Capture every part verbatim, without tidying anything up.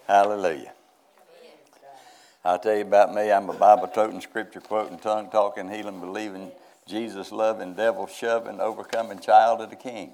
Hallelujah. I'll tell you about me. I'm a Bible-toting, scripture-quoting, tongue-talking, healing, believing, Jesus-loving, devil-shoving, overcoming child of the King.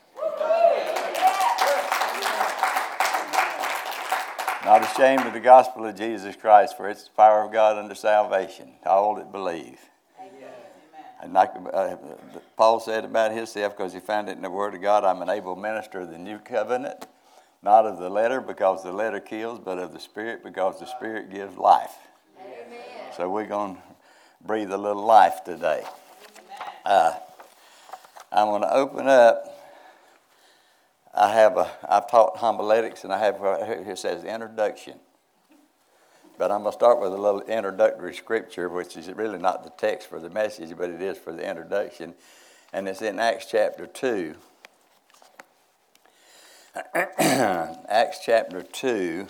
Not ashamed of the gospel of Jesus Christ, for it's the power of God unto salvation to all that believe. Amen. And like uh, Paul said about himself, because he found it in the Word of God, I'm an able minister of the new covenant, not of the letter, because the letter kills, but of the Spirit, because the Spirit gives life. Amen. So we're going to breathe a little life today. Uh, I'm going to open up. I have a, I've taught homiletics, and I have, here it says introduction. But I'm going to start with a little introductory scripture, which is really not the text for the message, but it is for the introduction. And it's in Acts chapter two. Acts chapter two.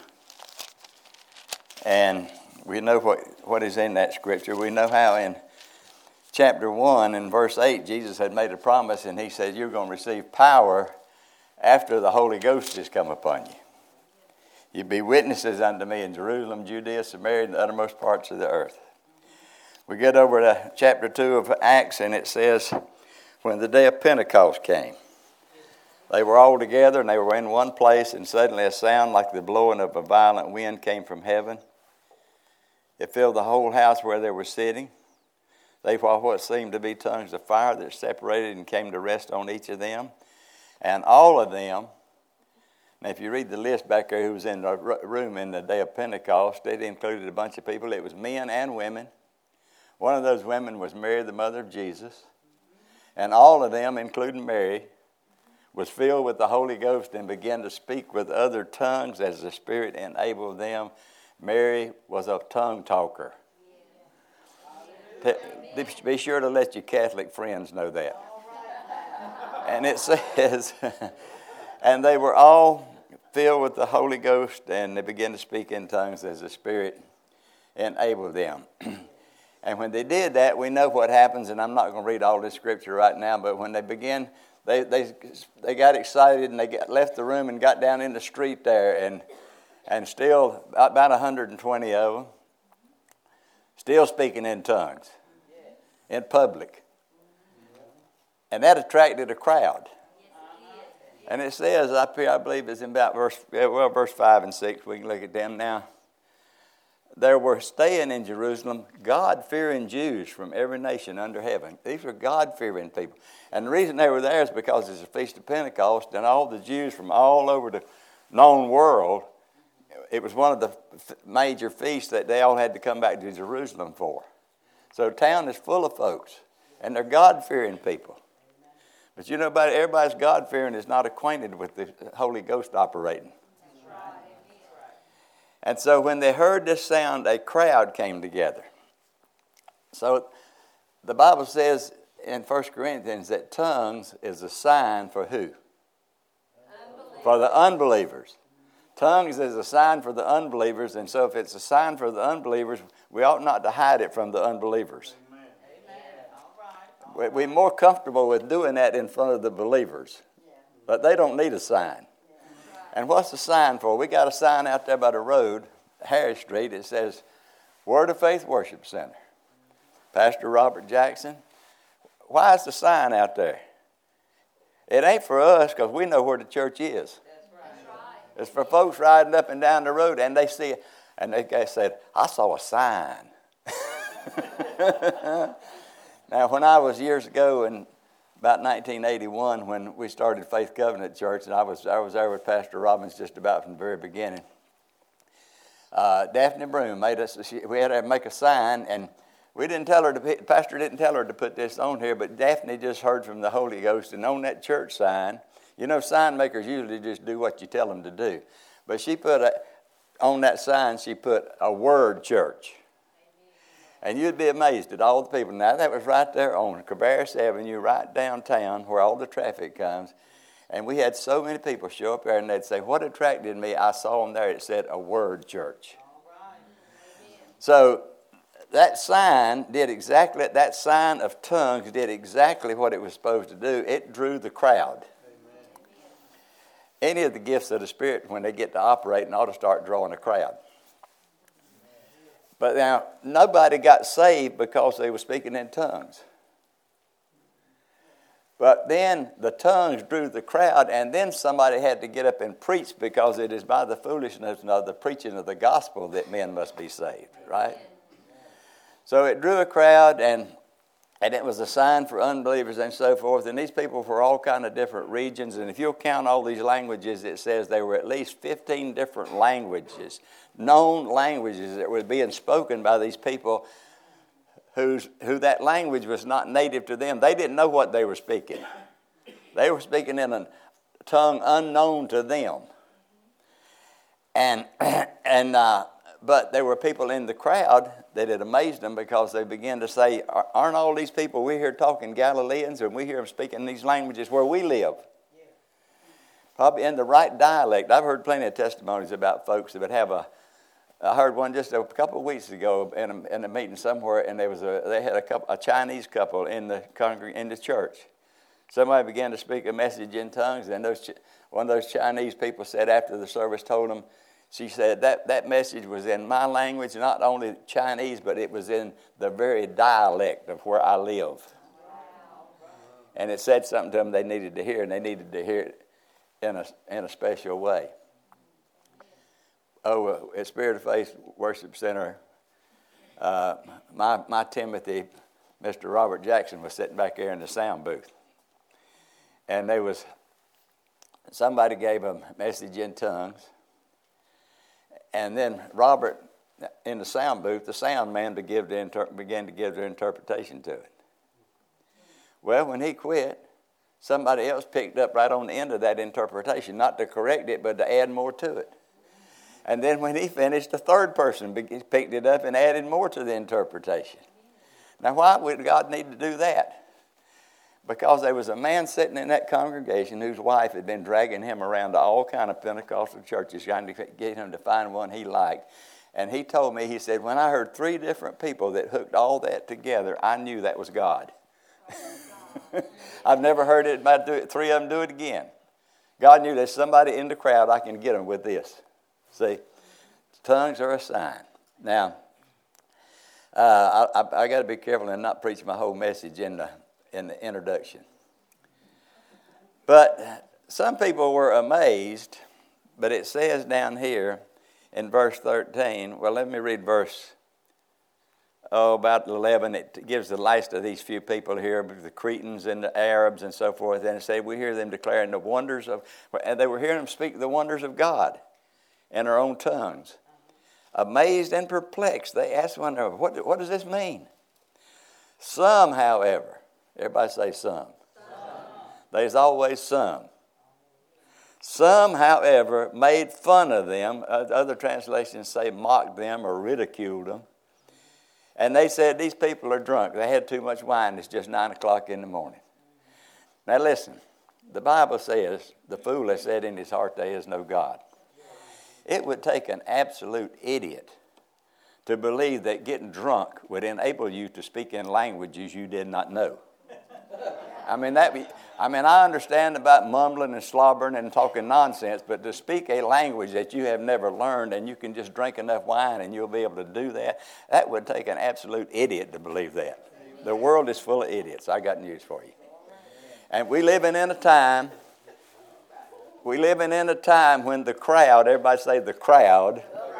And we know what, what is in that scripture. We know how in chapter one, in verse eight, Jesus had made a promise, and he said, you're going to receive power after the Holy Ghost has come upon you. You be witnesses unto me in Jerusalem, Judea, Samaria, and the uttermost parts of the earth. We get over to chapter two of Acts, and it says, when the day of Pentecost came, they were all together, and they were in one place, and suddenly a sound like the blowing of a violent wind came from heaven. It filled the whole house where they were sitting. They saw what seemed to be tongues of fire that separated and came to rest on each of them. And all of them, now if you read the list back there who was in the room in the day of Pentecost, it included a bunch of people. It was men and women. One of those women was Mary, the mother of Jesus. And all of them, including Mary, was filled with the Holy Ghost and began to speak with other tongues as the Spirit enabled them. Mary was a tongue talker. Be sure to let your Catholic friends know that. And it says, and they were all filled with the Holy Ghost, and they began to speak in tongues as the Spirit enabled them. And when they did that, we know what happens, and I'm not going to read all this scripture right now, but when they began, they they they got excited, and they got, left the room and got down in the street there, and and still, about one hundred twenty of them, still speaking in tongues in public. And that attracted a crowd. And it says up here, I believe it's in about verse, well, verse five and six. We can look at them now. There were staying in Jerusalem God-fearing Jews from every nation under heaven. These were God-fearing people. And the reason they were there is because it's a Feast of Pentecost, and all the Jews from all over the known world, it was one of the major feasts that they all had to come back to Jerusalem for. So the town is full of folks, and they're God-fearing people. But you know, everybody's God-fearing is not acquainted with the Holy Ghost operating. That's right. And so when they heard this sound, a crowd came together. So the Bible says in First Corinthians that tongues is a sign for who? Unbelievers. For the unbelievers. Tongues is a sign for the unbelievers, and so if it's a sign for the unbelievers, we ought not to hide it from the unbelievers. We're more comfortable with doing that in front of the believers. But they don't need a sign. And what's the sign for? We got a sign out there by the road, Harris Street. It says, Word of Faith Worship Center. Pastor Robert Jackson. Why is the sign out there? It ain't for us because we know where the church is. It's for folks riding up and down the road, and they see it. And they guy said, I saw a sign. Now, when I was years ago in about nineteen eighty-one, when we started Faith Covenant Church, and I was I was there with Pastor Robbins just about from the very beginning, uh, Daphne Broom made us, she, we had to make a sign, and we didn't tell her, to, the pastor didn't tell her to put this on here, but Daphne just heard from the Holy Ghost, and on that church sign, you know, sign makers usually just do what you tell them to do. But she put, a, on that sign, she put a word church. And you'd be amazed at all the people. Now, that was right there on Cabarrus Avenue, right downtown, where all the traffic comes. And we had so many people show up there, and they'd say, what attracted me? I saw them there. It said, a word church. So that sign did exactly, that sign of tongues did exactly what it was supposed to do. It drew the crowd. any of the gifts of the Spirit, when they get to operating, ought to start drawing a crowd. But now, nobody got saved because they were speaking in tongues. But then the tongues drew the crowd, and then somebody had to get up and preach, because it is by the foolishness of the preaching of the gospel that men must be saved, right? So it drew a crowd, and and it was a sign for unbelievers and so forth. And these people were all kind of different regions. And if you'll count all these languages, it says there were at least fifteen different languages, known languages that were being spoken by these people whose, who that language was not native to them. They didn't know what they were speaking. They were speaking in a tongue unknown to them. And, and uh, but there were people in the crowd that it amazed them, because they began to say, aren't all these people we hear talking Galileans, and we hear them speaking these languages where we live? Yeah. Probably in the right dialect. I've heard plenty of testimonies about folks that would have a, I heard one just a couple of weeks ago in a, in a meeting somewhere, and there was a, they had a, couple, a Chinese couple in the congreg- in the church. Somebody began to speak a message in tongues, and those one of those Chinese people said after the service, told them, she said that, that message was in my language, not only Chinese, but it was in the very dialect of where I live. And it said something to them they needed to hear, and they needed to hear it in a, in a special way. Oh, uh, at Spirit of Faith Worship Center, uh, my, my Timothy, Mister Robert Jackson, was sitting back there in the sound booth. And there was, somebody gave a message in tongues. And then Robert, in the sound booth, the sound man to give the inter- began to give their interpretation to it. Well, when he quit, somebody else picked up right on the end of that interpretation, not to correct it, but to add more to it. And then when he finished, the third person picked it up and added more to the interpretation. Now, why would God need to do that? Because there was a man sitting in that congregation whose wife had been dragging him around to all kind of Pentecostal churches, trying to get him to find one he liked. And he told me, he said, when I heard three different people that hooked all that together, I knew that was God. I've never heard it about do it, three of them do it again. God knew there's somebody in the crowd, I can get them with this. See, tongues are a sign. Now, uh, I, I, I got to be careful and not preach my whole message in the in the introduction. But some people were amazed, but it says down here in verse thirteen, well, let me read verse, oh, about eleven. It gives the last of these few people here, the Cretans and the Arabs and so forth, and it said, we hear them declaring the wonders of, and they were hearing them speak the wonders of God in their own tongues. Amazed and perplexed, they asked one another, what, what does this mean? Some, however, everybody say some. Some. There's always some. Some, however, made fun of them. Other translations say mocked them or ridiculed them. And they said, these people are drunk. They had too much wine. It's just nine o'clock in the morning. Now listen, the Bible says, the fool has said in his heart there is no God. It would take an absolute idiot to believe that getting drunk would enable you to speak in languages you did not know. I mean, that be, I mean, I understand about mumbling and slobbering and talking nonsense, but to speak a language that you have never learned and you can just drink enough wine and you'll be able to do that, that would take an absolute idiot to believe that. The world is full of idiots. I got news for you. And we living in a time, we living in a time when the crowd, everybody say the crowd,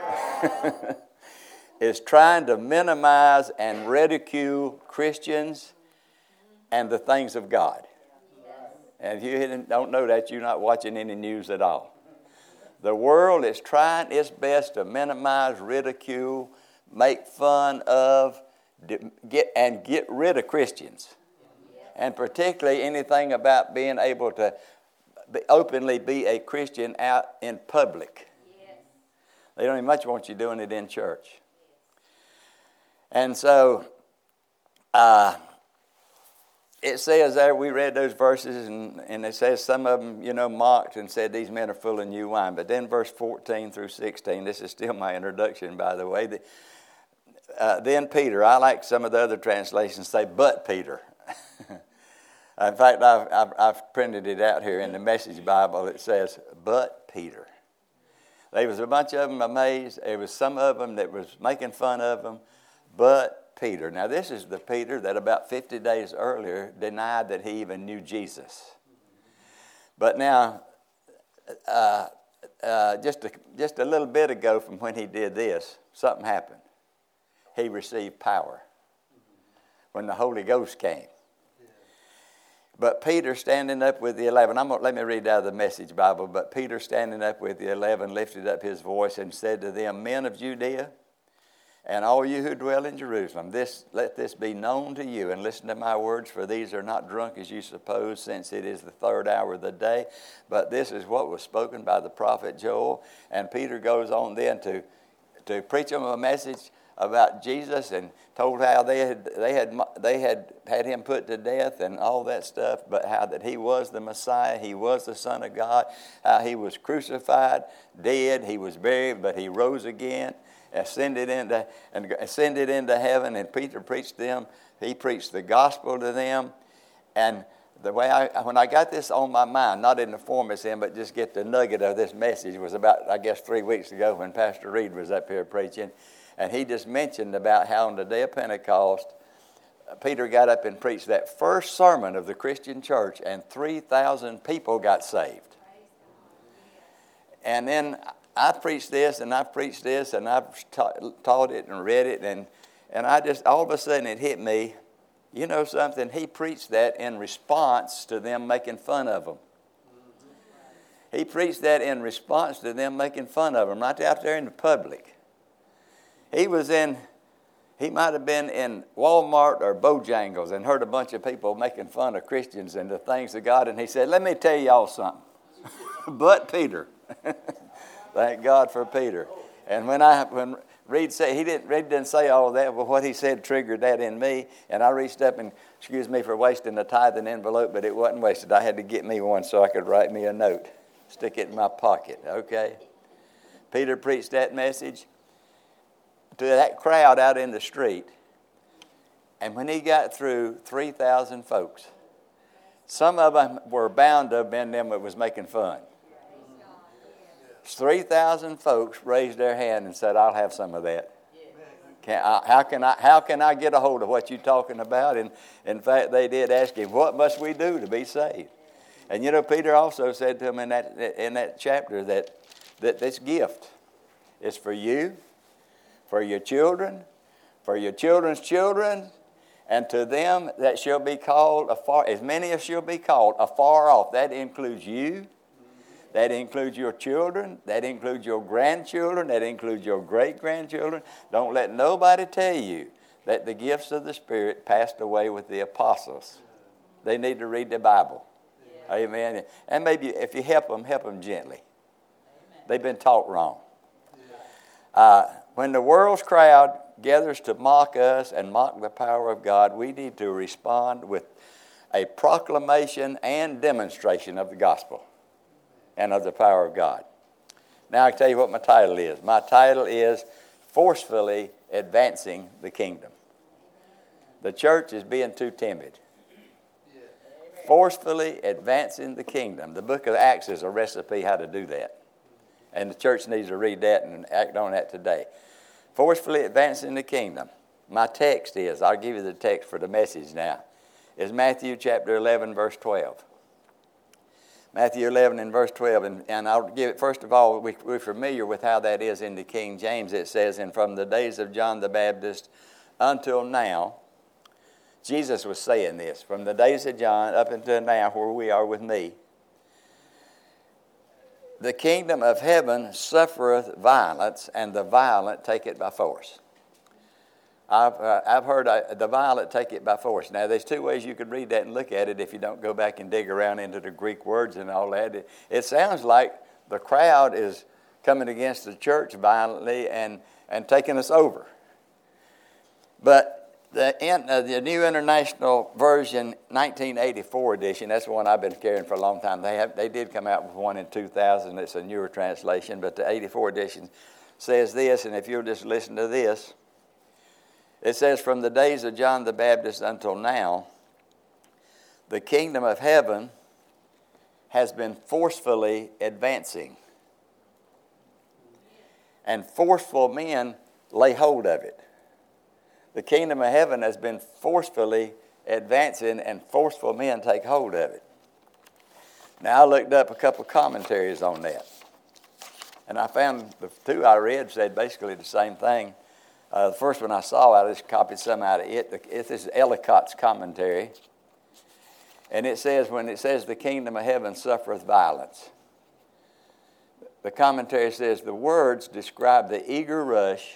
is trying to minimize and ridicule Christians and the things of God. And if you don't know that, you're not watching any news at all. The world is trying its best to minimize, ridicule, make fun of, get and get rid of Christians. And particularly anything about being able to be, openly be a Christian out in public. They don't even much want you doing it in church. And so, uh, it says there, we read those verses, and, and it says some of them, you know, mocked and said, these men are full of new wine. But then verse fourteen through sixteen, this is still my introduction, by the way. The, uh, then Peter, I like some of the other translations say, but Peter. In fact, I've, I've, I've printed it out here in the Message Bible. It says, but Peter. There was a bunch of them amazed. There was some of them that was making fun of him, but Peter. Now, this is the Peter that about fifty days earlier denied that he even knew Jesus. But now, uh, uh, just, a, just a little bit ago from when he did this, something happened. He received power when the Holy Ghost came. But Peter standing up with the eleven, I'm gonna, let me read out of the Message Bible. But Peter standing up with the eleven lifted up his voice and said to them, men of Judea, and all you who dwell in Jerusalem, this, let this be known to you, and listen to my words, for these are not drunk as you suppose, since it is the third hour of the day. But this is what was spoken by the prophet Joel. And Peter goes on then to, to preach them a message about Jesus, and told how they had they had they had had him put to death and all that stuff, but how that he was the Messiah, he was the Son of God, how he was crucified, dead, he was buried, but he rose again, ascended into and ascended into heaven. And Peter preached them. He preached the gospel to them, and the way I when I got this on my mind, not in the form of him, but just get the nugget of this message, was about I guess three weeks ago when Pastor Reed was up here preaching. And he just mentioned about how on the day of Pentecost, Peter got up and preached that first sermon of the Christian church, and three thousand people got saved. And then I preached this, and I preached this, and I've taught, taught it and read it, and, and I just, all of a sudden it hit me, you know something, he preached that in response to them making fun of him. He preached that in response to them making fun of him, right out there in the public. He was in, he might have been in Walmart or Bojangles and heard a bunch of people making fun of Christians and the things of God. And he said, let me tell y'all something. But Peter. Thank God for Peter. And when I when Reed said, he didn't, Reed didn't say all that, but what he said triggered that in me. And I reached up and, excuse me for wasting the tithing envelope, but it wasn't wasted. I had to get me one so I could write me a note. Stick it in my pocket, okay? Peter preached that message to that crowd out in the street. And when he got through, three thousand folks. Some of them were bound to have been them that was making fun. three thousand folks raised their hand and said, I'll have some of that. Can I, how, can I, how can I get a hold of what you're talking about? And in fact, they did ask him, what must we do to be saved? And you know, Peter also said to him in that, in that chapter that, that this gift is for you, for your children, for your children's children, and to them that shall be called afar, as many as shall be called afar off. That includes you. That includes your children. That includes your grandchildren. That includes your great-grandchildren. Don't let nobody tell you that the gifts of the Spirit passed away with the apostles. They need to read the Bible. Yeah. Amen. And maybe if you help them, help them gently. Amen. They've been taught wrong. Yeah. Uh, when the world's crowd gathers to mock us and mock the power of God, we need to respond with a proclamation and demonstration of the gospel and of the power of God. Now I tell you what my title is. My title is Forcefully Advancing the Kingdom. The church is being too timid. Forcefully advancing the kingdom. The book of Acts is a recipe how to do that. And the church needs to read that and act on that today. Forcefully advancing the kingdom. My text is, I'll give you the text for the message now, is Matthew chapter eleven, verse twelve. Matthew eleven and verse twelve, and, and I'll give it, first of all, we, we're familiar with how that is in the King James. It says, and from the days of John the Baptist until now, Jesus was saying this, from the days of John up until now, where we are with me, the kingdom of heaven suffereth violence, and the violent take it by force. I've, uh, I've heard uh, the violent take it by force. Now, there's two ways you could read that and look at it if you don't go back and dig around into the Greek words and all that. It, it sounds like the crowd is coming against the church violently and, and taking us over. But the, in, uh, the New International Version nineteen eighty-four edition, that's the one I've been carrying for a long time. They have, they did come out with one in two thousand. It's a newer translation, but the eighty-four edition says this, and if you'll just listen to this, it says, from the days of John the Baptist until now, the kingdom of heaven has been forcefully advancing. And forceful men lay hold of it. The kingdom of heaven has been forcefully advancing, and forceful men take hold of it. Now, I looked up a couple of commentaries on that. And I found the two I read said basically the same thing. Uh, the first one I saw, I just copied some out of it. This is Ellicott's commentary. And it says, when it says the kingdom of heaven suffereth violence, the commentary says the words describe the eager rush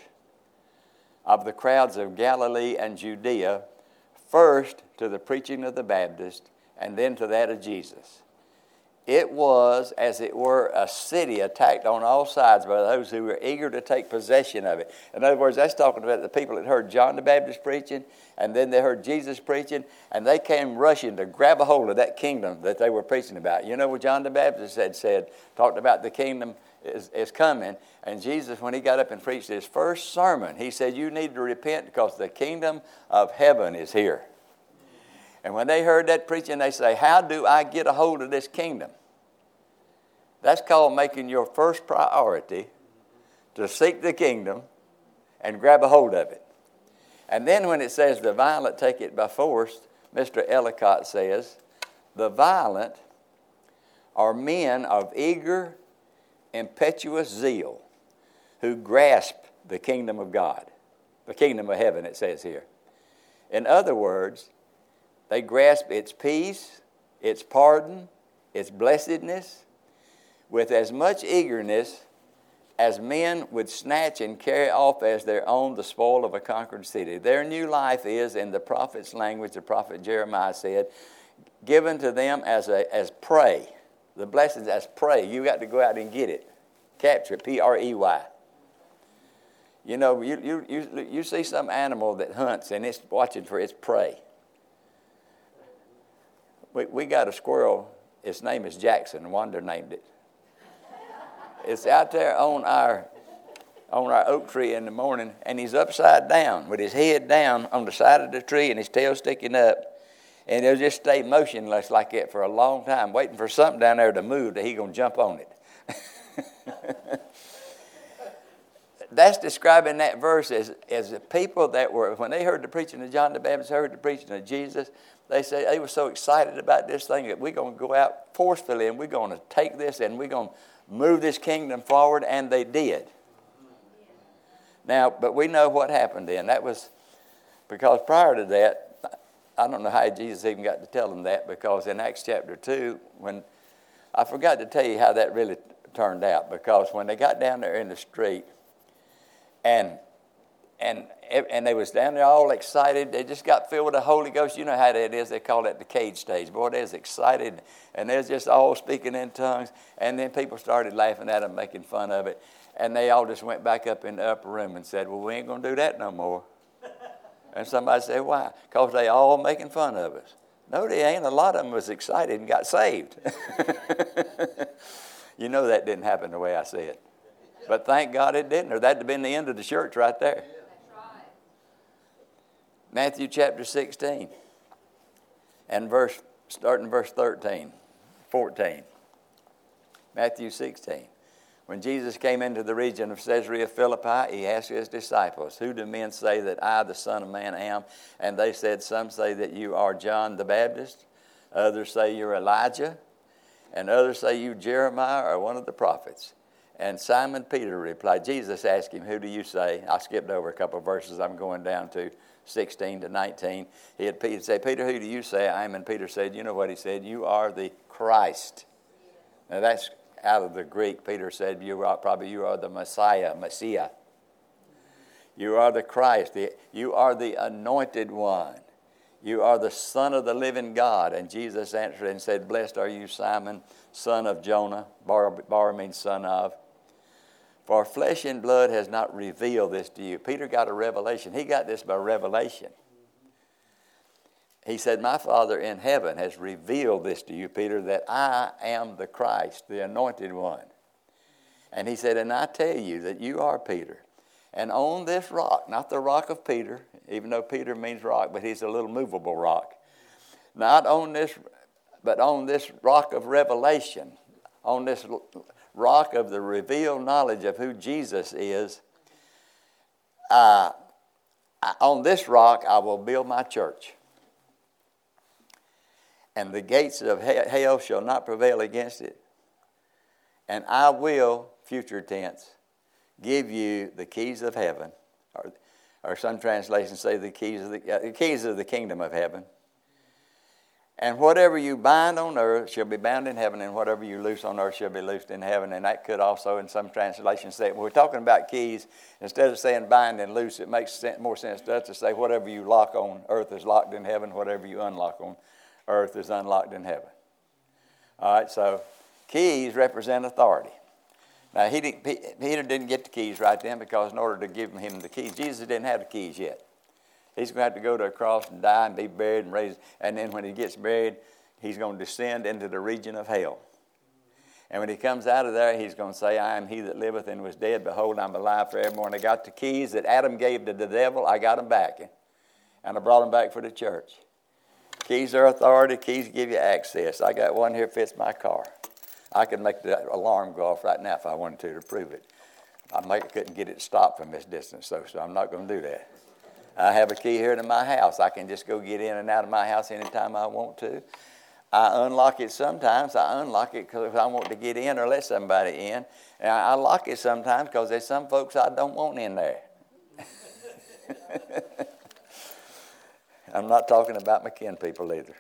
of the crowds of Galilee and Judea, first to the preaching of the Baptist, and then to that of Jesus. It was, as it were, a city attacked on all sides by those who were eager to take possession of it. In other words, that's talking about the people that heard John the Baptist preaching, and then they heard Jesus preaching, and they came rushing to grab a hold of that kingdom that they were preaching about. You know what John the Baptist had said, talked about the kingdom is, is coming, and Jesus, when he got up and preached his first sermon, he said, you need to repent because the kingdom of heaven is here. And when they heard that preaching, they say, how do I get a hold of this kingdom? That's called making your first priority to seek the kingdom and grab a hold of it. And then when it says the violent take it by force, Mister Ellicott says, the violent are men of eager, impetuous zeal who grasp the kingdom of God, the kingdom of heaven, it says here. In other words, they grasp its peace, its pardon, its blessedness, with as much eagerness as men would snatch and carry off as their own the spoil of a conquered city. Their new life is, in the prophet's language, the prophet Jeremiah said, given to them as a as prey. The blessings as prey. You got to go out and get it. Capture it, P R E Y. You know, you, you, you, you see some animal that hunts and it's watching for its prey. We, we got a squirrel, its name is Jackson, Wanda named it. It's out there on our on our oak tree in the morning, and he's upside down with his head down on the side of the tree and his tail sticking up. And he'll just stay motionless like that for a long time, waiting for something down there to move that he's going to jump on it. That's describing that verse as, as the people that were, when they heard the preaching of John the Baptist, heard the preaching of Jesus, they say they were so excited about this thing that we're going to go out forcefully and we're going to take this and we're going to move this kingdom forward, and they did. Now, but we know what happened then. That was because prior to that, I don't know how Jesus even got to tell them that, because in Acts chapter two, when I forgot to tell you how that really turned out, because when they got down there in the street, and and and they was down there all excited, they just got filled with the Holy Ghost. You know how that is. They call that the cage stage. Boy, they was excited, and they was just all speaking in tongues. And then people started laughing at them, making fun of it. And they all just went back up in the upper room and said, well, we ain't going to do that no more. And somebody said, why? Because they all making fun of us. No, they ain't. A lot of them was excited and got saved. You know that didn't happen the way I said. But thank God it didn't, or that'd have been the end of the church right there. Matthew chapter sixteen, and verse starting verse thirteen, fourteen. Matthew sixteen. When Jesus came into the region of Caesarea Philippi, he asked his disciples, who do men say that I, the Son of Man, am? And they said, some say that you are John the Baptist, others say you're Elijah, and others say you Jeremiah or one of the prophets. And Simon Peter replied, Jesus asked him, who do you say? I skipped over a couple of verses. I'm going down to sixteen to nineteen. He had Peter say, Peter, who do you say I am? And Peter said, you know what he said? You are the Christ. Now that's out of the Greek. Peter said, you are probably you are the Messiah, Messiah. You are the Christ. The, you are the anointed one. You are the Son of the living God. And Jesus answered and said, blessed are you, Simon, son of Jonah. Bar, bar means son of. For flesh and blood has not revealed this to you. Peter got a revelation. He got this by revelation. He said, my Father in heaven has revealed this to you, Peter, that I am the Christ, the anointed one. And he said, and I tell you that you are Peter. And on this rock, not the rock of Peter, even though Peter means rock, but he's a little movable rock. Not on this, but on this rock of revelation, on this rock of the revealed knowledge of who Jesus is, uh, on this rock I will build my church. And the gates of hell shall not prevail against it. And I will, future tense, give you the keys of heaven. Or, or some translations say the keys of the, uh, the keys of the kingdom of heaven. And whatever you bind on earth shall be bound in heaven, and whatever you loose on earth shall be loosed in heaven. And that could also, in some translations, say, when we're talking about keys, instead of saying bind and loose, it makes more sense to us to say whatever you lock on earth is locked in heaven, whatever you unlock on earth is unlocked in heaven. All right, so keys represent authority. Now, he didn't, Peter didn't get the keys right then, because in order to give him the keys, Jesus didn't have the keys yet. He's going to have to go to a cross and die and be buried and raised. And then when he gets buried, he's going to descend into the region of hell. And when he comes out of there, he's going to say, I am he that liveth and was dead. Behold, I'm alive forevermore. And I got the keys that Adam gave to the devil. I got them back. And I brought them back for the church. Keys are authority. Keys give you access. I got one here that fits my car. I could make the alarm go off right now if I wanted to to prove it. I might, couldn't get it stopped from this distance, though, so I'm not going to do that. I have a key here to my house. I can just go get in and out of my house anytime I want to. I unlock it sometimes. I unlock it because I want to get in or let somebody in. And I lock it sometimes because there's some folks I don't want in there. I'm not talking about my kin people either.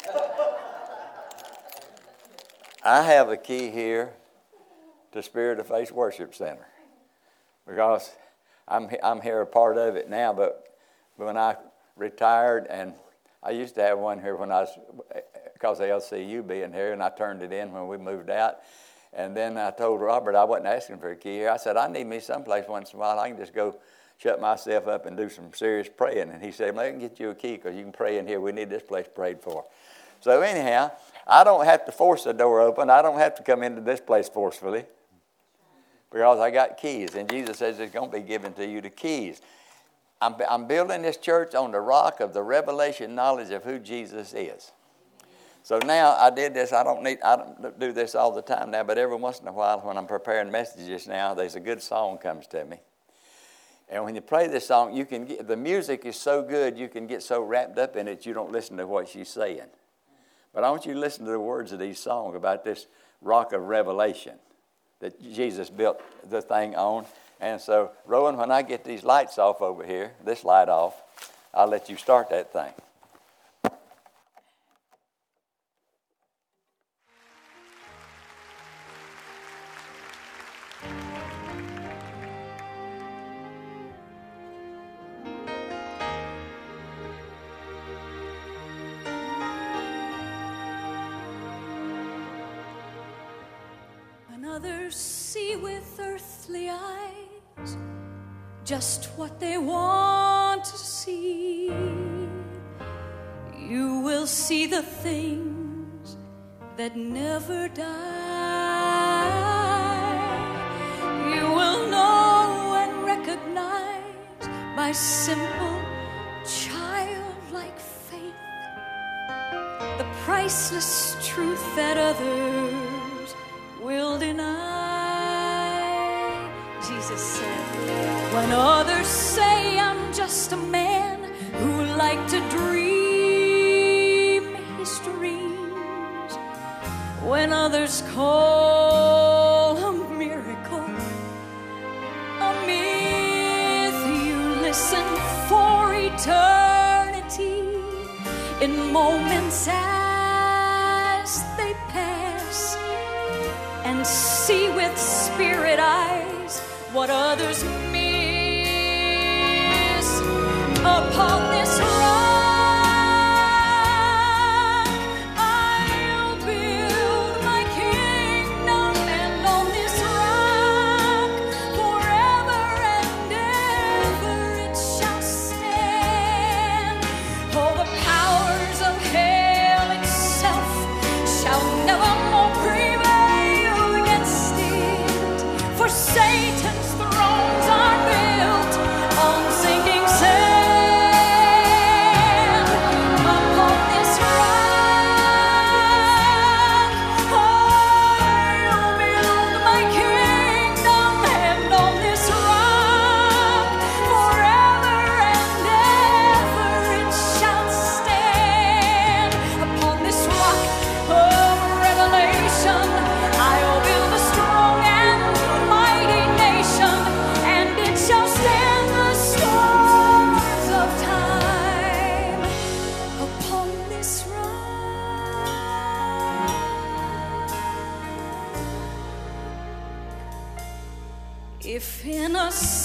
I have a key here to Spirit of Faith Worship Center because I'm I'm here a part of it now, but when I retired, and I used to have one here when I was, because of L C U being here, and I turned it in when we moved out. And then I told Robert I wasn't asking for a key here. I said, I need me someplace once in a while I can just go shut myself up and do some serious praying. And he said, well, I can get you a key because you can pray in here. We need this place prayed for. So anyhow, I don't have to force the door open. I don't have to come into this place forcefully because I got keys. And Jesus says it's going to be given to you the keys. I'm, I'm building this church on the rock of the revelation knowledge of who Jesus is. So now I did this. I don't need. I don't do this all the time now, but every once in a while when I'm preparing messages now, there's a good song comes to me. And when you play this song, you can get, the music is so good, you can get so wrapped up in it, you don't listen to what she's saying. But I want you to listen to the words of these songs about this rock of revelation that Jesus built the thing on. And so, Rowan, when I get these lights off over here, this light off, I'll let you start that thing. Others see with earthly eyes just what they want to see. You will see the things that never die. You will know and recognize by simple childlike faith the priceless truth that others will deny. Jesus said, when others say I'm just a man who like to dream his dreams, when others call a miracle a myth, you listen for eternity in moments as they pass, and see with spirit eyes what others miss. Upon this rock I'll build my kingdom, and on this rock forever and ever it shall stand. All the powers of hell itself shall never more prevail. Satan's thrones are built on sinking sand.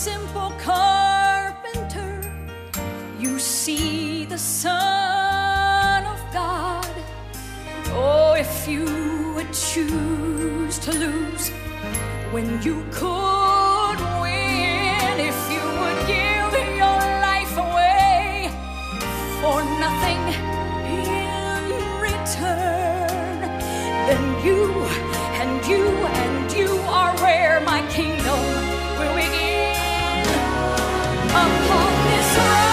simple carpenter, you see the Son of God. Oh, if you would choose to lose when you could win, if you would give your life away for nothing in return, then you and you and you are where my kingdom will begin. Upon this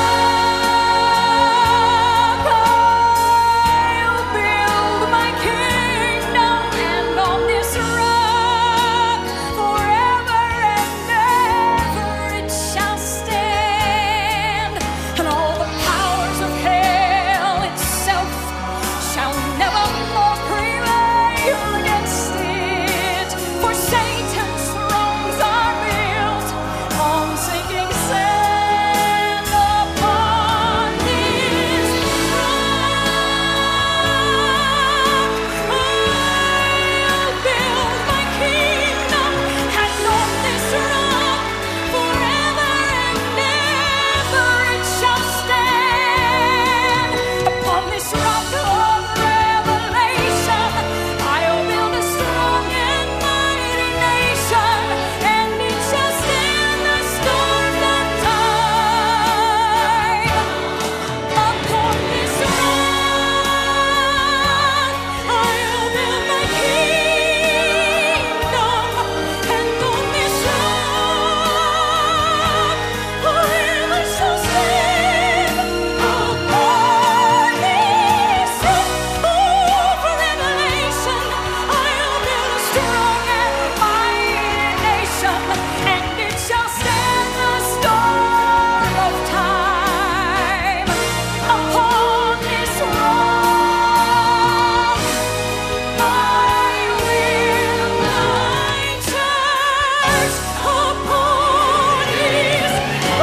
rock I'll build my kingdom, and on this rock forever and ever it shall stand, and all the powers of hell itself shall never more prevail against it, for Satan's thrones are built on sinking sand. Upon this rock I'll build my kingdom, and on this rock forever and ever it shall stand. Upon this rock of revelation I'll build a strong and mighty nation, and it shall stand the storms of time. Upon this rock I'll build my kingdom, and on this rock forever shall stand. Upon this rock of revelation I'll build a strong and mighty nation, and it shall stand the storm of time. Upon this rock I will my church. Upon this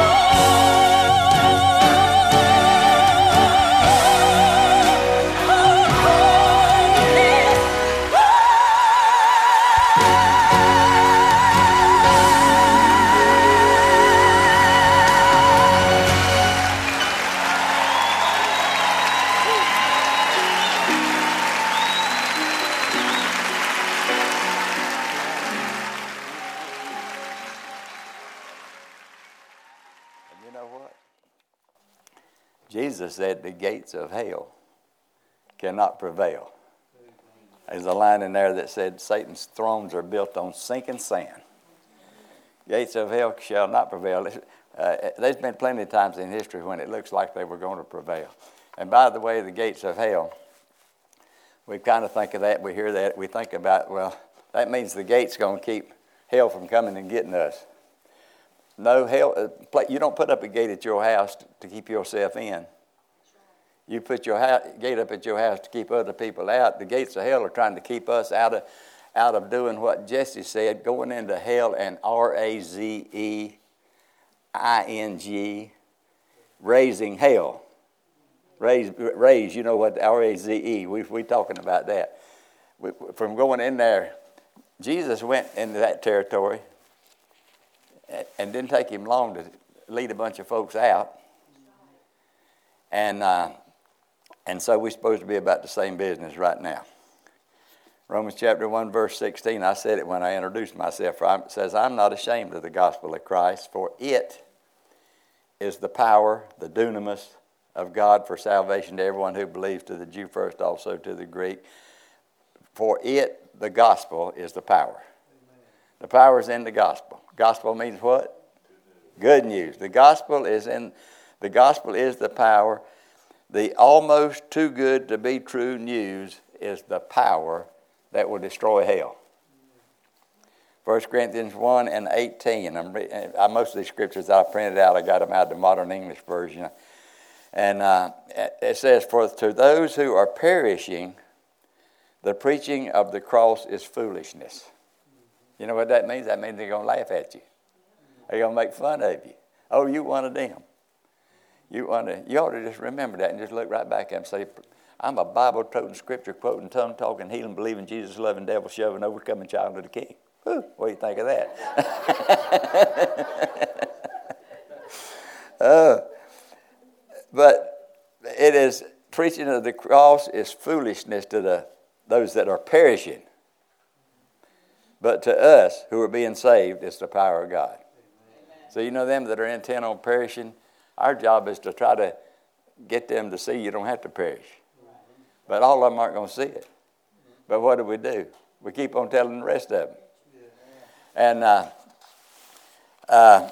And you know what? Jesus said the gates of hell cannot prevail. There's a line in there that said Satan's thrones are built on sinking sand. Gates of hell shall not prevail. Uh, there's been plenty of times in history when it looks like they were going to prevail. And by the way, the gates of hell, we kind of think of that, we hear that, we think about, well, that means the gate's going to keep hell from coming and getting us. No, hell, uh, you don't put up a gate at your house to keep yourself in. You put your house, gate up at your house to keep other people out. The gates of hell are trying to keep us out of out of doing what Jesse said, going into hell, and R A Z E I N G, raising hell. Raise, raise, you know what, R A Z E, we we talking about that. We, from going in there, Jesus went into that territory, and didn't take him long to lead a bunch of folks out. And uh, and so we're supposed to be about the same business right now. Romans chapter one, verse sixteen, I said it when I introduced myself. It says, I'm not ashamed of the gospel of Christ, for it is the power, the dunamis of God for salvation to everyone who believes, to the Jew first, also to the Greek. For it, the gospel, is the power. The power is in the gospel. Gospel means what? Good news. The gospel is in. The gospel is the power. The almost too good to be true news is the power that will destroy hell. First Corinthians one and eighteen. I'm re- I, most of these scriptures I printed out, I got them out of the Modern English Version. And uh, it says, for to those who are perishing, the preaching of the cross is foolishness. You know what that means? That means they're going to laugh at you. They're going to make fun of you. Oh, you one of them. You want to, you ought to just remember that and just look right back at them and say, I'm a Bible-toting, scripture-quoting, tongue-talking, healing, believing, Jesus-loving, devil-shoving, overcoming child of the King. Whew, what do you think of that? preaching of the cross is foolishness to the those that are perishing. But to us who are being saved, it's the power of God. Amen. So you know them that are intent on perishing, our job is to try to get them to see you don't have to perish. But all of them aren't going to see it. But what do we do? We keep on telling the rest of them. And uh, uh,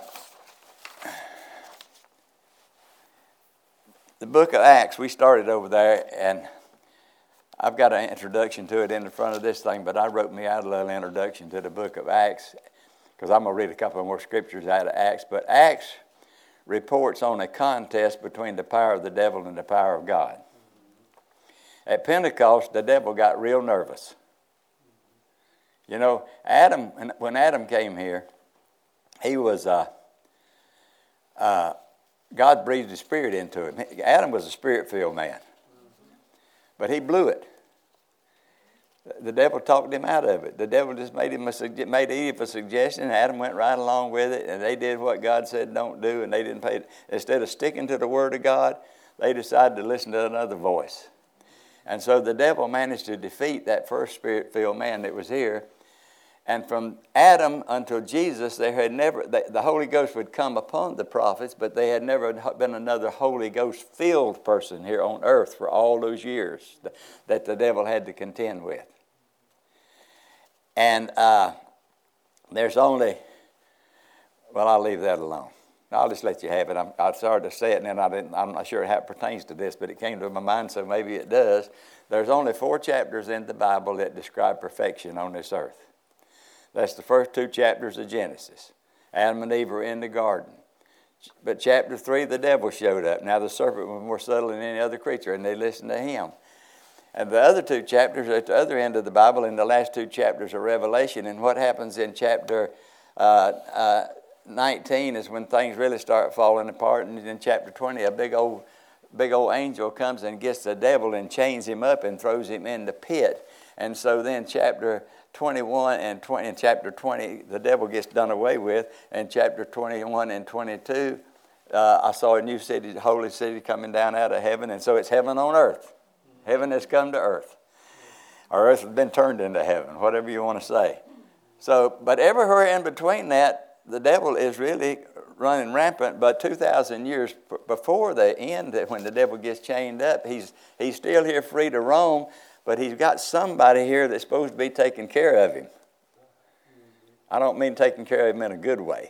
the book of Acts, we started over there, and I've got an introduction to it in the front of this thing, but I wrote me out a little introduction to the book of Acts because I'm going to read a couple more scriptures out of Acts. But Acts reports on a contest between the power of the devil and the power of God. At Pentecost, the devil got real nervous. You know, Adam, when Adam came here, he was, uh, uh, God breathed his spirit into him. Adam was a spirit-filled man. But he blew it. The devil talked him out of it. The devil just made him a, made Eve a suggestion, and Adam went right along with it, and they did what God said don't do, and they didn't pay it. Instead of sticking to the word of God, they decided to listen to another voice. And so the devil managed to defeat that first spirit-filled man that was here. And from Adam until Jesus, there had never the, the Holy Ghost would come upon the prophets, but they had never been another Holy Ghost-filled person here on earth for all those years that, that the devil had to contend with. And uh, there's only, well, I'll leave that alone. I'll just let you have it. I'm, I'm sorry to say it, and then I didn't, I'm not sure how it pertains to this, but it came to my mind, so maybe it does. There's only four chapters in the Bible that describe perfection on this earth. That's the first two chapters of Genesis. Adam and Eve were in the garden. But chapter three, the devil showed up. Now the serpent was more subtle than any other creature, and they listened to him. And the other two chapters are at the other end of the Bible, and the last two chapters are Revelation. And what happens in chapter uh, uh, nineteen is when things really start falling apart. And in chapter twenty, a big old, big old angel comes and gets the devil and chains him up and throws him in the pit. And so then chapter twenty-one and twenty, in chapter twenty, the devil gets done away with. And chapter twenty-one and twenty-two, uh, I saw a new city, holy city coming down out of heaven. And so it's heaven on earth. Heaven has come to earth. Or earth has been turned into heaven, whatever you want to say. So, but everywhere in between that, the devil is really running rampant. But two thousand years p- before the end, when the devil gets chained up, he's he's still here free to roam. But he's got somebody here that's supposed to be taking care of him. I don't mean taking care of him in a good way.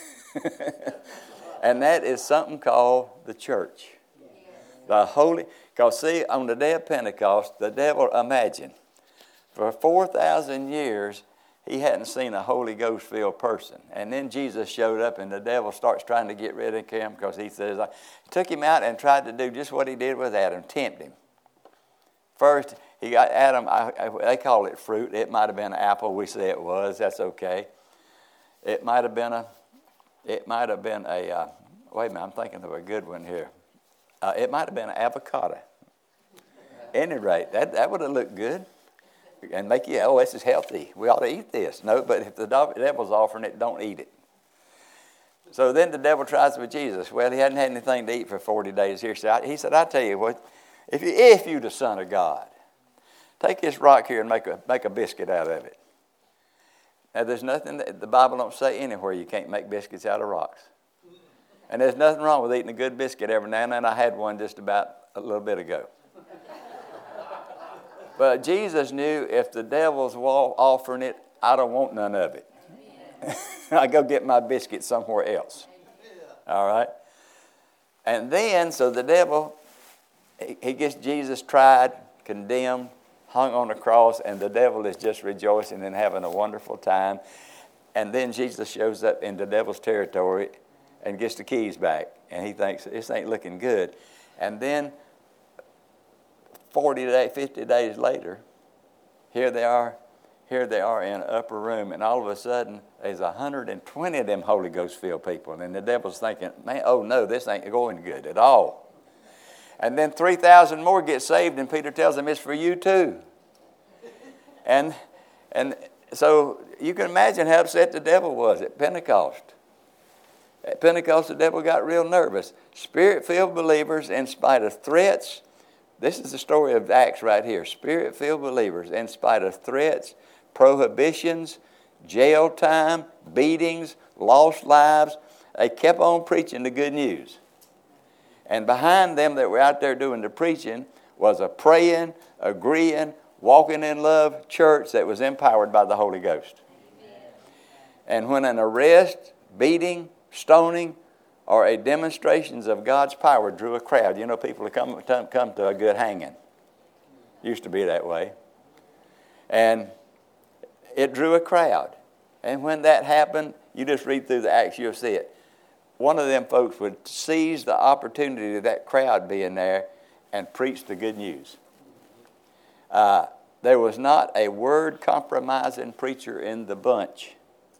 And that is something called the church. The holy, because see, on the day of Pentecost, the devil, imagine, for four thousand years, he hadn't seen a Holy Ghost-filled person. And then Jesus showed up, and the devil starts trying to get rid of him because he says, I took him out and tried to do just what he did with Adam, tempt him. First, he got Adam, I, I, they call it fruit. It might have been an apple. We say it was. That's okay. It might have been a, it might have been a, uh, wait a minute, I'm thinking of a good one here. Uh, it might have been an avocado. At any rate, that, that would have looked good. And make you, oh, this is healthy. We ought to eat this. No, but if the devil's offering it, don't eat it. So then the devil tries with Jesus. Well, he hadn't had anything to eat for forty days here. So I, he said, I tell you what, if, you, if you're the Son of God, take this rock here and make a, make a biscuit out of it. Now, there's nothing, that the Bible don't say anywhere you can't make biscuits out of rocks. And there's nothing wrong with eating a good biscuit every now and then. I had one just about a little bit ago. But Jesus knew if the devil's offering it, I don't want none of it. I go get my biscuit somewhere else. All right? And then, so the devil, he, he gets Jesus tried, condemned, hung on the cross, and the devil is just rejoicing and having a wonderful time. And then Jesus shows up in the devil's territory and gets the keys back. And he thinks, this ain't looking good. And then forty days, fifty days later, here they are, here they are in an upper room, and all of a sudden, there's one hundred twenty of them Holy Ghost-filled people, and the devil's thinking, man, oh no, this ain't going good at all. And then three thousand more get saved, and Peter tells them it's for you too. And, and so you can imagine how upset the devil was at Pentecost. At Pentecost, the devil got real nervous. Spirit-filled believers, in spite of threats, This is the story of Acts right here. Spirit-filled believers, in spite of threats, prohibitions, jail time, beatings, lost lives, they kept on preaching the good news. And behind them that were out there doing the preaching was a praying, agreeing, walking in love church that was empowered by the Holy Ghost. Amen. And when an arrest, beating, stoning, or a demonstrations of God's power drew a crowd, you know, people come, come to a good hanging. Used to be that way. And it drew a crowd. And when that happened, you just read through the Acts, you'll see it. One of them folks would seize the opportunity of that crowd being there and preach the good news. Uh, there was not a word compromising preacher in the bunch.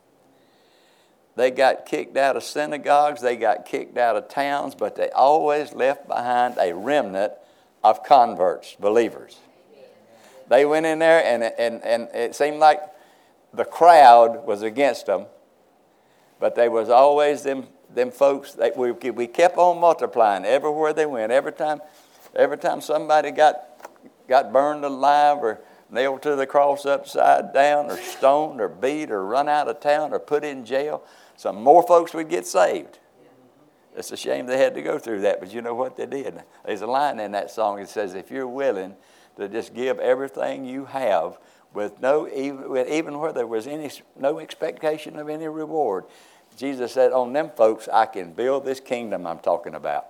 They got kicked out of synagogues, they got kicked out of towns, but they always left behind a remnant of converts, believers. They went in there and, and, and it seemed like the crowd was against them, but there was always them them folks that we we kept on multiplying everywhere they went. Every time, every time somebody got got burned alive or nailed to the cross upside down or stoned or beat or run out of town or put in jail, some more folks would get saved. It's a shame they had to go through that, but you know what they did? There's a line in that song that says, if you're willing to just give everything you have with no even, with even where there was any no expectation of any reward, Jesus said, on them folks, I can build this kingdom I'm talking about.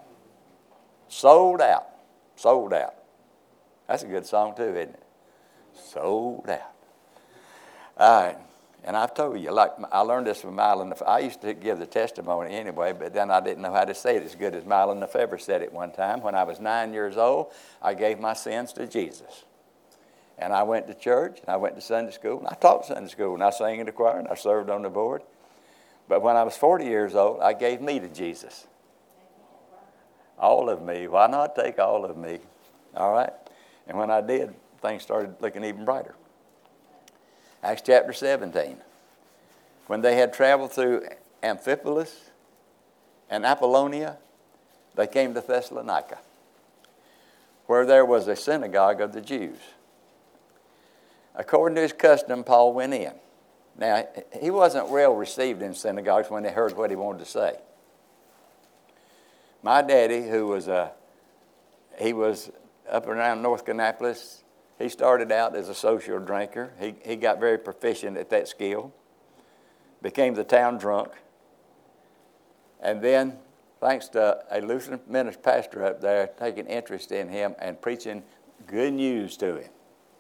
Sold out. Sold out. That's a good song too, isn't it? Sold out. All right. And I've told you, like I learned this from Mylon Lefebvre. I used to give the testimony anyway, but then I didn't know how to say it as good as Mylon Lefebvre said it one time. When I was nine years old, I gave my sins to Jesus. And I went to church, and I went to Sunday school, and I taught Sunday school, and I sang in the choir, and I served on the board. But when I was forty years old, I gave me to Jesus. All of me. Why not take all of me? All right? And when I did, things started looking even brighter. Acts chapter seventeen. When they had traveled through Amphipolis and Apollonia, they came to Thessalonica, where there was a synagogue of the Jews. According to his custom, Paul went in. Now, he wasn't well received in synagogues when they heard what he wanted to say. My daddy, who was a, he was up around North Kannapolis, he started out as a social drinker. He, he got very proficient at that skill, became the town drunk, and then, thanks to a Lutheran minister pastor up there taking interest in him and preaching good news to him,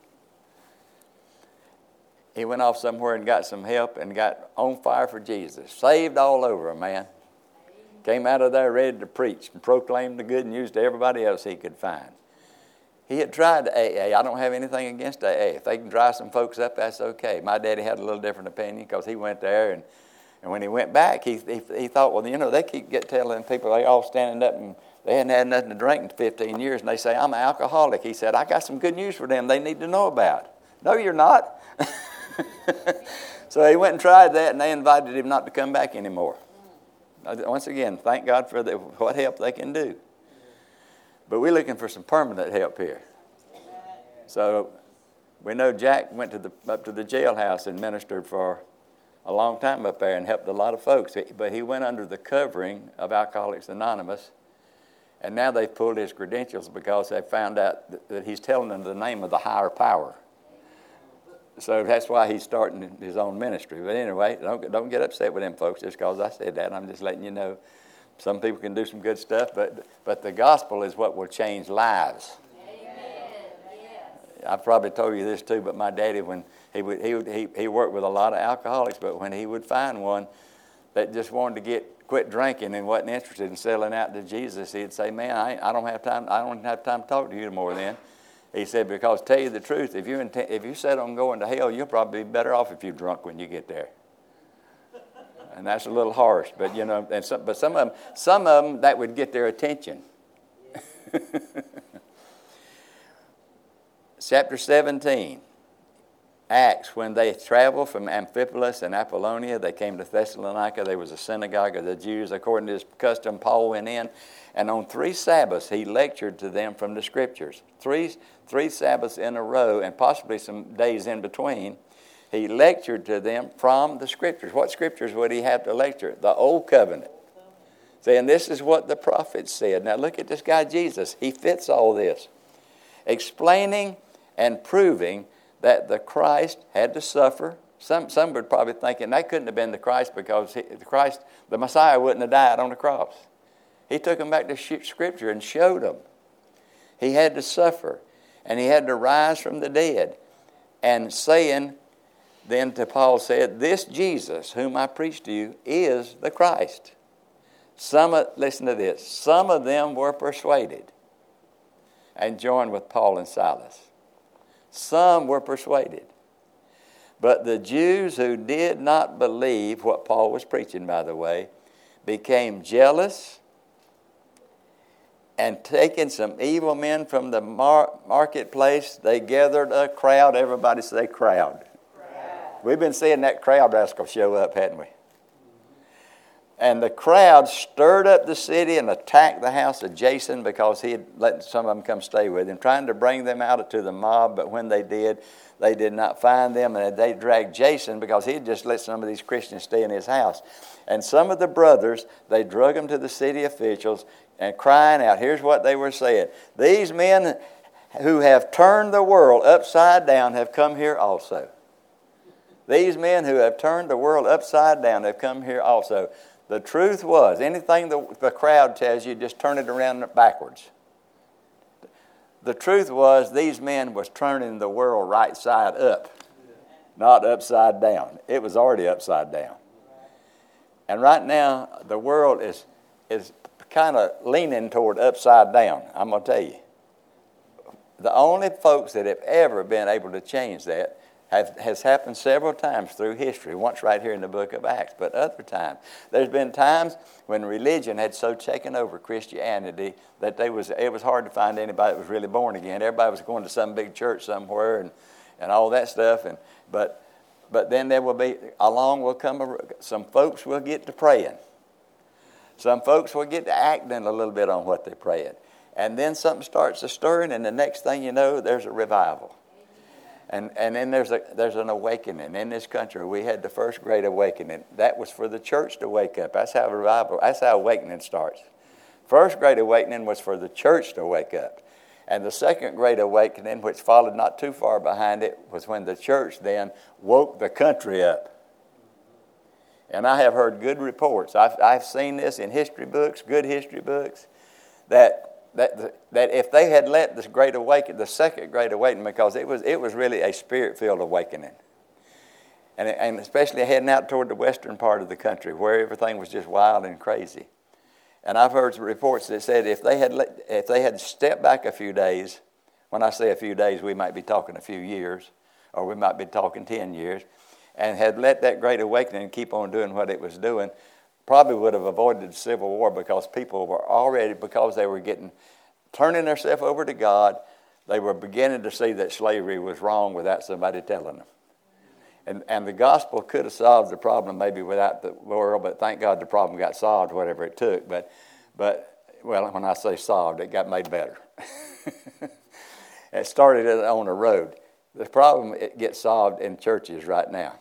he went off somewhere and got some help and got on fire for Jesus. Saved all over, man. Came out of there ready to preach and proclaim the good news to everybody else he could find. He had tried A A. I don't have anything against A A. If they can dry some folks up, that's okay. My daddy had a little different opinion because he went there, and, and when he went back, he, he he thought, well, you know, they keep get telling people they all standing up and they hadn't had nothing to drink in fifteen years, and they say, I'm an alcoholic. He said, I got some good news for them they need to know about. No, you're not. So he went and tried that, and they invited him not to come back anymore. Once again, thank God for the, what help they can do. But we're looking for some permanent help here. So we know Jack went to the, up to the jailhouse and ministered for a long time up there and helped a lot of folks. But he went under the covering of Alcoholics Anonymous, and now they've pulled his credentials because they found out that, that he's telling them the name of the higher power. So that's why he's starting his own ministry. But anyway, don't, don't get upset with him, folks, just because I said that. I'm just letting you know. Some people can do some good stuff, but but the gospel is what will change lives. Amen. I've probably told you this too, but my daddy, when he would he would, he he worked with a lot of alcoholics, but when he would find one that just wanted to get quit drinking and wasn't interested in selling out to Jesus, he'd say, "Man, I I don't have time. I don't have time to talk to you anymore." Then he said, "Because tell you the truth, if you intend, if you set on going to hell, you'll probably be better off if you're drunk when you get there." And that's a little harsh, but you know, and some, but some of them, some of them that would get their attention. Chapter seventeen. Acts, when they traveled from Amphipolis and Apollonia, they came to Thessalonica. There was a synagogue of the Jews. According to his custom, Paul went in, and on three Sabbaths he lectured to them from the Scriptures. Three, three Sabbaths in a row, and possibly some days in between, he lectured to them from the Scriptures. What Scriptures would he have to lecture? The Old Covenant. Saying this is what the prophets said. Now look at this guy Jesus. He fits all this. Explaining and proving that the Christ had to suffer. Some some would probably thinking that couldn't have been the Christ because he, the Christ, the Messiah wouldn't have died on the cross. He took them back to Scripture and showed them. He had to suffer, and he had to rise from the dead. And saying, then to Paul said, this Jesus whom I preach to you is the Christ. Some, listen to this, some of them were persuaded and joined with Paul and Silas. Some were persuaded. But the Jews who did not believe what Paul was preaching, by the way, became jealous, and taking some evil men from the mar- marketplace, they gathered a crowd. Everybody say crowd. crowd. We've been seeing that crowd rascal show up, hadn't we? And the crowd stirred up the city and attacked the house of Jason because he had let some of them come stay with him, trying to bring them out to the mob. But when they did, they did not find them. And they dragged Jason because he had just let some of these Christians stay in his house. And some of the brothers, they drug them to the city officials and crying out. Here's what they were saying. These men who have turned the world upside down have come here also. These men who have turned the world upside down have come here also. The truth was, anything the, the crowd tells you, just turn it around backwards. The truth was, these men was turning the world right side up, not upside down. It was already upside down. And right now, the world is, is kind of leaning toward upside down. I'm going to tell you. The only folks that have ever been able to change that Have, has happened several times through history, once right here in the book of Acts, but other times. There's been times when religion had so taken over Christianity that they was it was hard to find anybody that was really born again. Everybody was going to some big church somewhere and, and all that stuff. And but but then there will be, along will come, a, some folks will get to praying. Some folks will get to acting a little bit on what they're praying. And then something starts to stirring, and the next thing you know, there's a revival. And and then there's a there's an awakening in this country. We had the first great awakening. That was for the church to wake up. That's how revival. That's how awakening starts. First great awakening was for the church to wake up, and the second great awakening, which followed not too far behind it, was when the church then woke the country up. And I have heard good reports. I've I've seen this in history books, good history books, that. That that if they had let this great awakening, the second great awakening, because it was it was really a spirit-filled awakening, and and especially heading out toward the western part of the country where everything was just wild and crazy. And I've heard reports that said if they had let, if they had stepped back a few days, when I say a few days, we might be talking a few years, or we might be talking ten years, and had let that great awakening keep on doing what it was doing, probably would have avoided the Civil War, because people were already, because they were getting, turning themselves over to God, they were beginning to see that slavery was wrong without somebody telling them. And and the gospel could have solved the problem maybe without the world, but thank God the problem got solved, whatever it took. But, but well, when I say solved, it got made better. It started on a road. The problem, it gets solved in churches right now.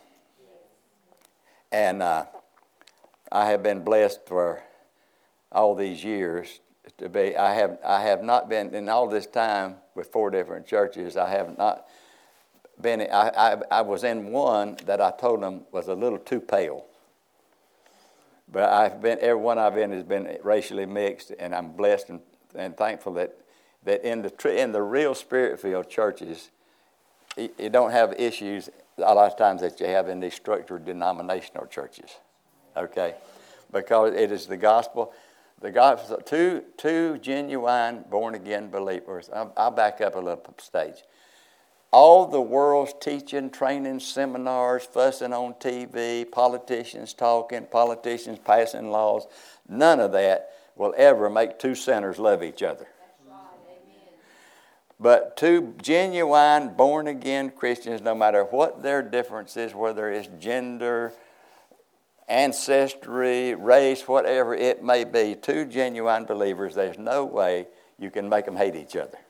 And uh, I have been blessed for all these years to be. I have I have not been in all this time with four different churches. I have not been. I I, I was in one that I told them was a little too pale. But I've been every one I've been has been racially mixed, and I'm blessed and, and thankful that that in the in the real spirit-filled churches, you, you don't have issues a lot of times that you have in these structured denominational churches. Okay, because it is the gospel, the gospel. Two two genuine born again believers. I'll, I'll back up a little stage. All the world's teaching, training, seminars, fussing on T V, politicians talking, politicians passing laws. None of that will ever make two sinners love each other. That's right. Amen. But two genuine, born-again Christians, no matter what their difference is, whether it's gender, ancestry, race, whatever it may be, two genuine believers, there's no way you can make them hate each other.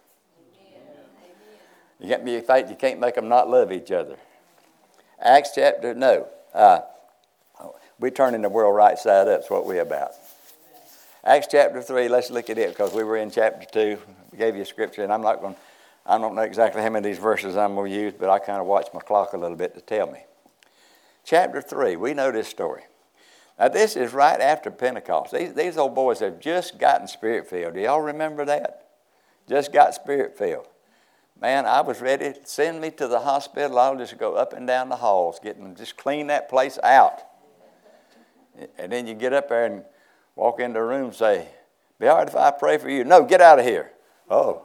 You can't be in fact, you can't make them not love each other. Acts chapter, no. Uh, we're turning the world right side up, that's what we're about. Acts chapter three, let's look at it because we were in chapter two. We gave you a scripture, and I'm not going, I don't know exactly how many of these verses I'm going to use, but I kind of watch my clock a little bit to tell me. Chapter three, we know this story. Now, this is right after Pentecost. These, these old boys have just gotten Spirit-filled. Do y'all remember that? Just got Spirit-filled. Man, I was ready to send me to the hospital. I'll just go up and down the halls, getting just clean that place out. And then you get up there and walk into the room and say, be all right if I pray for you? No, get out of here. Oh.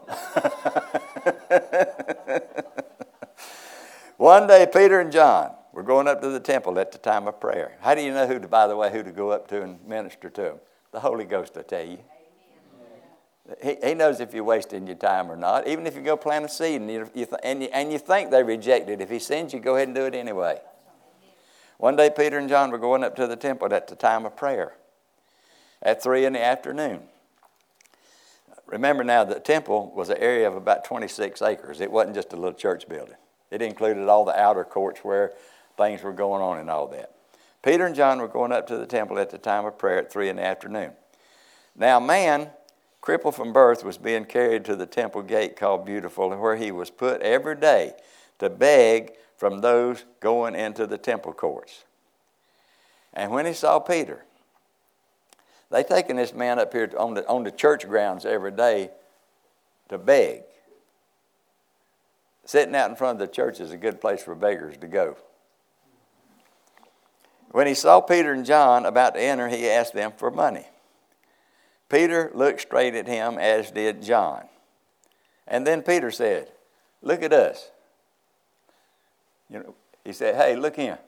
One day, Peter and John were going up to the temple at the time of prayer. How do you know who to, by the way, who to go up to and minister to them? The Holy Ghost will tell you. He, he knows if you're wasting your time or not. Even if you go plant a seed and you, you, and, you, and you think they reject it, if he sends you, go ahead and do it anyway. One day, Peter and John were going up to the temple at the time of prayer at three in the afternoon. Remember now, the temple was an area of about twenty-six acres. It wasn't just a little church building. It included all the outer courts where things were going on and all that. Peter and John were going up to the temple at the time of prayer at three in the afternoon. Now, man, crippled from birth, was being carried to the temple gate called Beautiful, where he was put every day to beg from those going into the temple courts. And when he saw Peter, they taken this man up here on the, on the church grounds every day to beg. Sitting out in front of the church is a good place for beggars to go. When he saw Peter and John about to enter, he asked them for money. Peter looked straight at him, as did John. And then Peter said, look at us. You know, he said, hey, look here.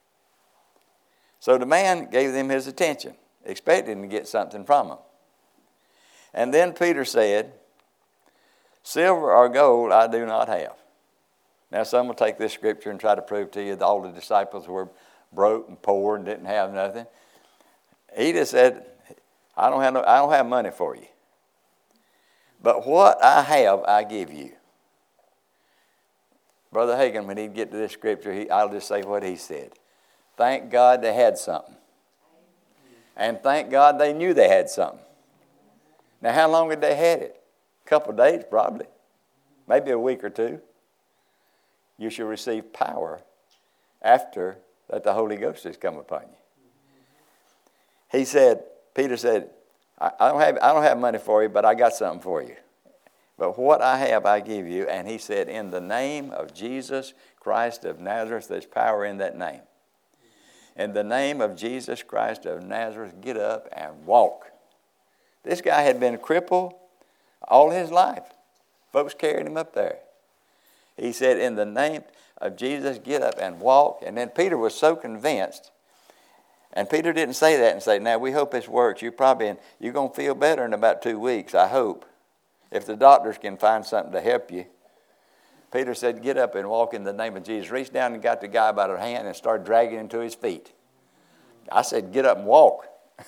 So the man gave them his attention, expecting to get something from them. And then Peter said, silver or gold I do not have. Now some will take this scripture and try to prove to you that all the disciples were broke and poor and didn't have nothing. He just said, I don't have no, I don't have money for you. But what I have, I give you. Brother Hagin, when he'd get to this scripture, he, I'll just say what he said. Thank God they had something. And thank God they knew they had something. Now, how long had they had it? A couple of days, probably. Maybe a week or two. You shall receive power after that the Holy Ghost has come upon you. He said, Peter said, I, I don't have, I don't have money for you, but I got something for you. But what I have, I give you. And he said, in the name of Jesus Christ of Nazareth, there's power in that name. In the name of Jesus Christ of Nazareth, get up and walk. This guy had been crippled all his life. Folks carried him up there. He said, in the name of Jesus, get up and walk. And then Peter was so convinced. And Peter didn't say that and say, now we hope this works. You're probably in, you're going to feel better in about two weeks, I hope. If the doctors can find something to help you. Peter said, get up and walk in the name of Jesus. Reached down and got the guy by the hand and started dragging him to his feet. I said, get up and walk.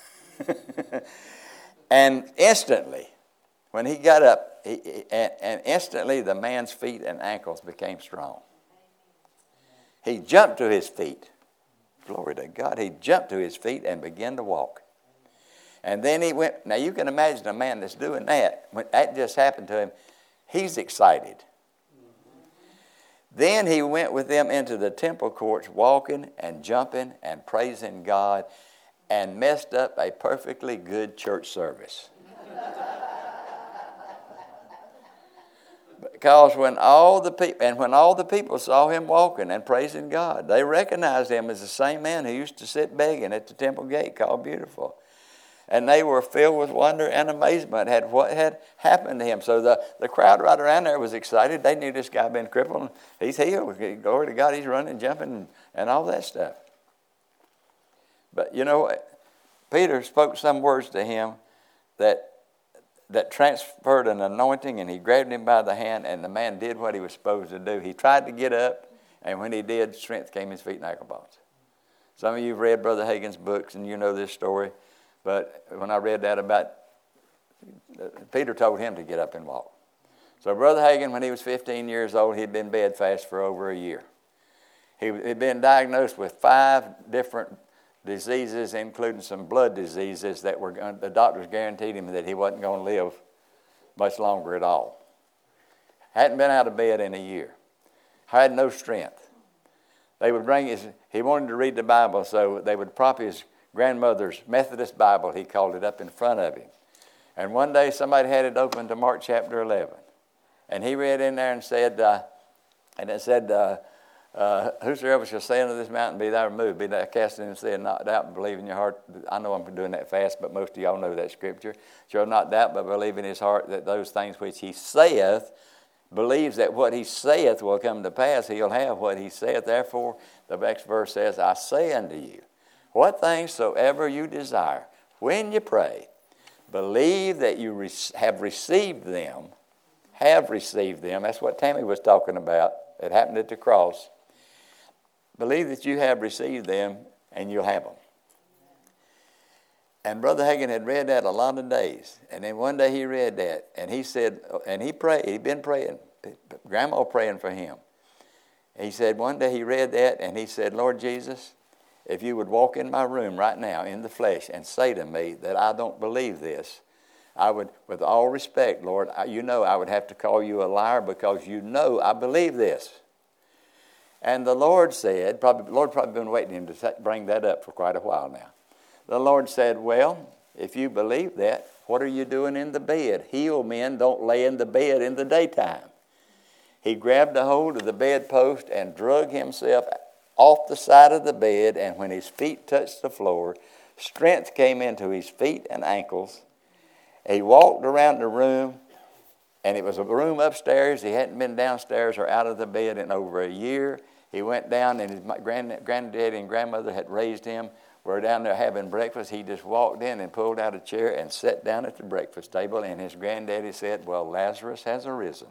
And instantly, when he got up, he, he, and, and instantly the man's feet and ankles became strong. He jumped to his feet. Glory to God. He jumped to his feet and began to walk. And then he went. Now you can imagine a man that's doing that. When that just happened to him, he's excited. Then he went with them into the temple courts, walking and jumping and praising God, and messed up a perfectly good church service. Because when all the people and when all the people saw him walking and praising God, they recognized him as the same man who used to sit begging at the temple gate called Beautiful. And they were filled with wonder and amazement at what had happened to him. So the, the crowd right around there was excited. They knew this guy had been crippled. He's healed. Glory to God, he's running, jumping, and, and all that stuff. But you know, Peter spoke some words to him that that transferred an anointing, and he grabbed him by the hand, and the man did what he was supposed to do. He tried to get up, and when he did, strength came in his feet and ankle bones. Some of you have read Brother Hagin's books, and you know this story. But when I read that about, Peter told him to get up and walk. So Brother Hagin, when he was fifteen years old, he'd been bedfast for over a year. He had been diagnosed with five different diseases, including some blood diseases that were going, the doctors guaranteed him that he wasn't going to live much longer at all. Hadn't been out of bed in a year. Had no strength. They would bring his, he wanted to read the Bible, so they would prop his grandmother's Methodist Bible, he called it, up in front of him. And one day somebody had it open to Mark chapter eleven. And he read in there and said, uh, and it said, uh, uh, whosoever shall say unto this mountain, be thou removed, be thou cast into the sea, and not doubt, but believe in your heart. I know I'm doing that fast, but most of y'all know that scripture. Shall not doubt, but believe in his heart that those things which he saith, believes that what he saith will come to pass. He'll have what he saith. Therefore, the next verse says, I say unto you, what things soever you desire, when you pray, believe that you re- have received them, have received them. That's what Tammy was talking about. It happened at the cross. Believe that you have received them, and you'll have them. And Brother Hagin had read that a lot of days. And then one day he read that, and he said, and he prayed, he'd been praying, Grandma praying for him. He said one day he read that, and he said, Lord Jesus, if you would walk in my room right now in the flesh and say to me that I don't believe this, I would, with all respect, Lord, I, you know I would have to call you a liar because you know I believe this. And the Lord said, probably, the Lord probably been waiting him to bring that up for quite a while now. The Lord said, well, if you believe that, what are you doing in the bed? Healed men don't lay in the bed in the daytime. He grabbed a hold of the bedpost and drug himself off the side of the bed, and when his feet touched the floor, strength came into his feet and ankles. He walked around the room, and it was a room upstairs. He hadn't been downstairs or out of the bed in over a year. He went down, and his grand, granddaddy and grandmother had raised him. We're down there having breakfast. He just walked in and pulled out a chair and sat down at the breakfast table, and his granddaddy said, well, Lazarus has arisen.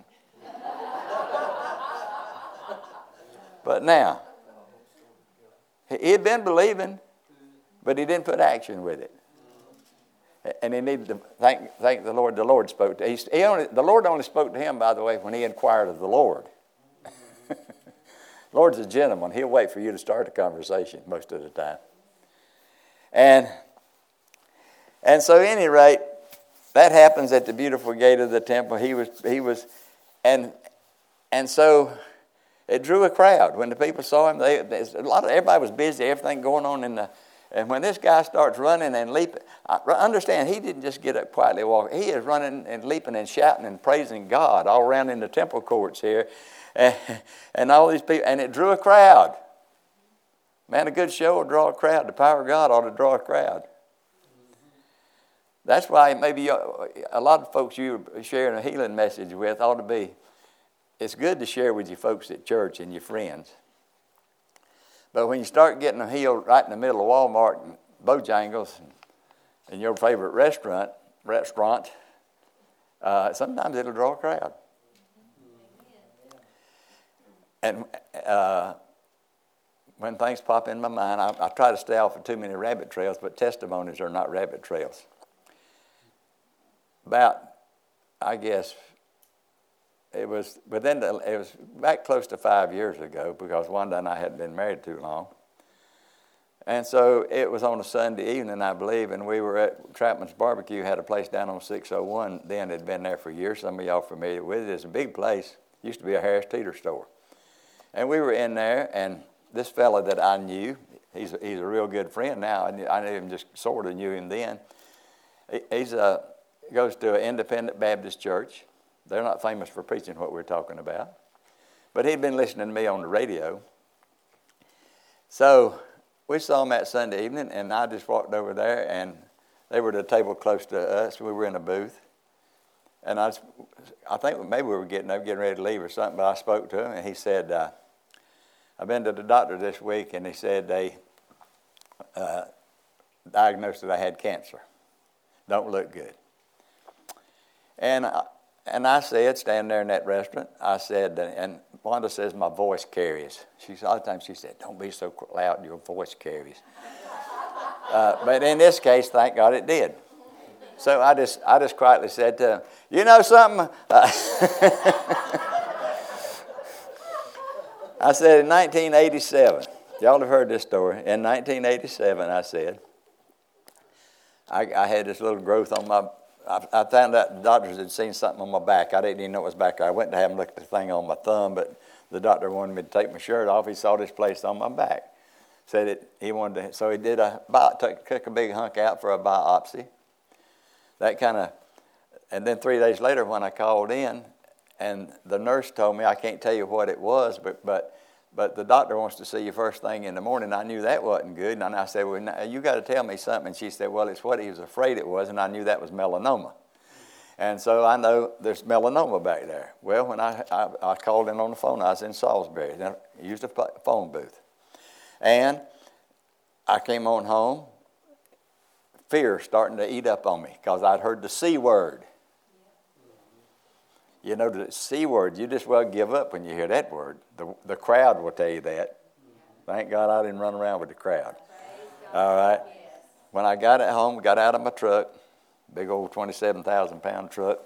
But now, he had been believing, but he didn't put action with it. And he needed to thank, thank the Lord. The Lord spoke to him. He only, the Lord only spoke to him, by the way, when he inquired of the Lord. The Lord's a gentleman. He'll wait for you to start a conversation most of the time. And, and so at any rate, that happens at the beautiful gate of the temple. He was, he was, and, and so it drew a crowd. When the people saw him, they, a lot of, everybody was busy, everything going on in the, and when this guy starts running and leaping, I understand he didn't just get up quietly walking. He is running and leaping and shouting and praising God all around in the temple courts here. And, and all these people, and it drew a crowd. Man, a good show will draw a crowd. The power of God ought to draw a crowd. That's why maybe a lot of folks you're sharing a healing message with ought to be, it's good to share with your folks at church and your friends. But when you start getting them healed right in the middle of Walmart and Bojangles and, and your favorite restaurant, restaurant, uh, sometimes it'll draw a crowd. And uh, when things pop in my mind, I, I try to stay off of too many rabbit trails, but testimonies are not rabbit trails. About, I guess, it was within the, it was back close to five years ago because Wanda and I hadn't been married too long. And so it was on a Sunday evening, I believe, and we were at Trapman's Barbecue, had a place down on six oh one. Then it had been there for years. Some of y'all familiar with it. It's a big place. It used to be a Harris Teeter store. And we were in there, and this fella that I knew, he's a, he's a real good friend now. I knew, I knew him, just sort of knew him then. He he's a, goes to an independent Baptist church. They're not famous for preaching what we're talking about. But he'd been listening to me on the radio. So we saw him that Sunday evening, and I just walked over there, and they were at a table close to us. We were in a booth. And I, I think maybe we were getting up, getting ready to leave or something, but I spoke to him, and he said, uh, I've been to the doctor this week, and he said they uh, diagnosed that I had cancer. Don't look good. And I, and I said, standing there in that restaurant, I said, and Wanda says my voice carries. She all the time she said, don't be so loud, your voice carries. uh, but in this case, thank God it did. So I just I just quietly said to him, you know something? Uh, I said in nineteen eighty-seven, y'all have heard this story. In nineteen eighty-seven, I said, I, I had this little growth on my, I, I found out the doctors had seen something on my back. I didn't even know it was back there. I went to have them look at the thing on my thumb, but the doctor wanted me to take my shirt off. He saw this place on my back. Said it, he wanted to, so he did a, took, took a big hunk out for a biopsy. That kind of, and then three days later when I called in, and the nurse told me, I can't tell you what it was, but but but the doctor wants to see you first thing in the morning. I knew that wasn't good, and I said, well, now, you got to tell me something. And she said, well, it's what he was afraid it was, and I knew that was melanoma. And so I know there's melanoma back there. Well, when I, I, I called in on the phone, I was in Salisbury. I used a phone booth. And I came on home, fear starting to eat up on me because I'd heard the C word. You know, the C word, you just well give up when you hear that word. The, the crowd will tell you that. Thank God I didn't run around with the crowd. All right. When I got at home, got out of my truck, big old twenty-seven thousand pound truck,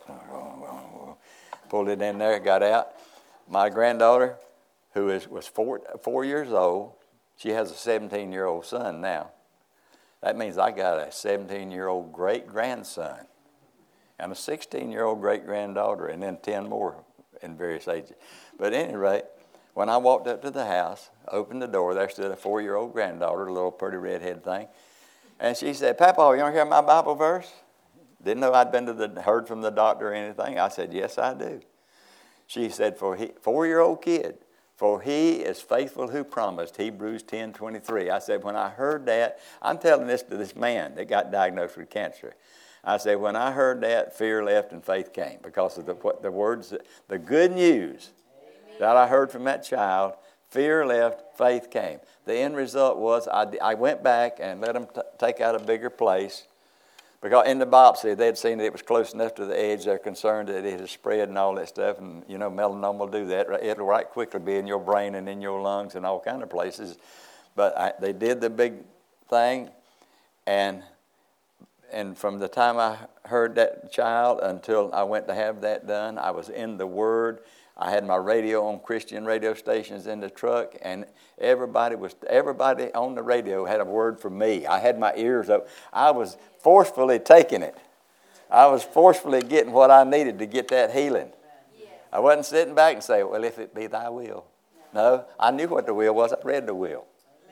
pulled it in there, got out. My granddaughter, who is was four, four years old, she has a seventeen-year-old son now. That means I got a seventeen-year-old great-grandson and a sixteen-year-old great-granddaughter, and then ten more in various ages. But at any rate, when I walked up to the house, opened the door, there stood a four-year-old granddaughter, a little pretty redhead thing, and she said, Papa, you want to hear my Bible verse? Didn't know I'd been to the heard from the doctor or anything. I said, yes, I do. She said, for he, four-year-old kid, for he is faithful who promised, Hebrews ten twenty-three. I said, when I heard that, I'm telling this to this man that got diagnosed with cancer. I said, when I heard that, fear left and faith came because of the, what the words, the good news that I heard from that child. Fear left, faith came. The end result was I, I went back and let them t- take out a bigger place because in the biopsy they'd seen that it was close enough to the edge. They're concerned that it had spread and all that stuff. And, you know, melanoma will do that. It'll right quickly be in your brain and in your lungs and all kind of places. But I, they did the big thing, and and from the time I heard that child until I went to have that done, I was in the Word. I had my radio on Christian radio stations in the truck, and everybody was everybody on the radio had a word for me. I had my ears up. I was forcefully taking it. I was forcefully getting what I needed to get that healing. I wasn't sitting back and saying, well, if it be thy will. No, I knew what the will was. I read the will.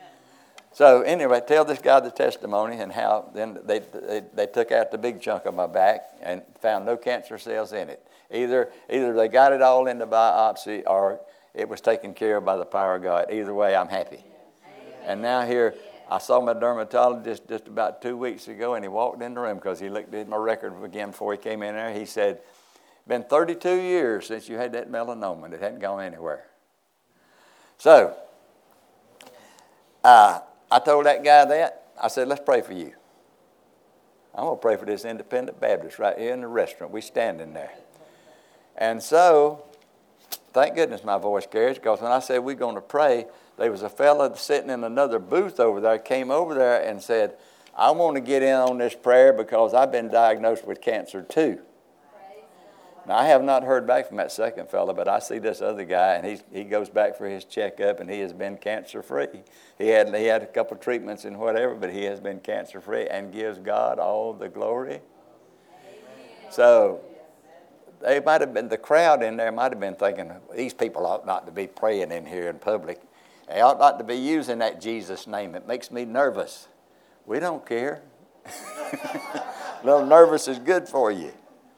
So anyway, tell this guy the testimony and how then they, they they took out the big chunk of my back and found no cancer cells in it. Either either they got it all in the biopsy or it was taken care of by the power of God. Either way, I'm happy. Amen. And now here, I saw my dermatologist just about two weeks ago, and he walked in the room because he looked at my record again before he came in there. He said, been thirty-two years since you had that melanoma, and it hadn't gone anywhere. So, uh, I told that guy that. I said, let's pray for you. I'm going to pray for this independent Baptist right here in the restaurant. We standing there. And so, thank goodness my voice carries, because when I said we're going to pray, there was a fellow sitting in another booth over there, came over there and said, I want to get in on this prayer because I've been diagnosed with cancer too. Now, I have not heard back from that second fellow, but I see this other guy, and he he goes back for his checkup, and he has been cancer-free. He had he had a couple of treatments and whatever, but he has been cancer-free and gives God all the glory. Amen. So they might have been, the crowd in there might have been thinking, these people ought not to be praying in here in public. They ought not to be using that Jesus name. It makes me nervous. We don't care. A little nervous is good for you.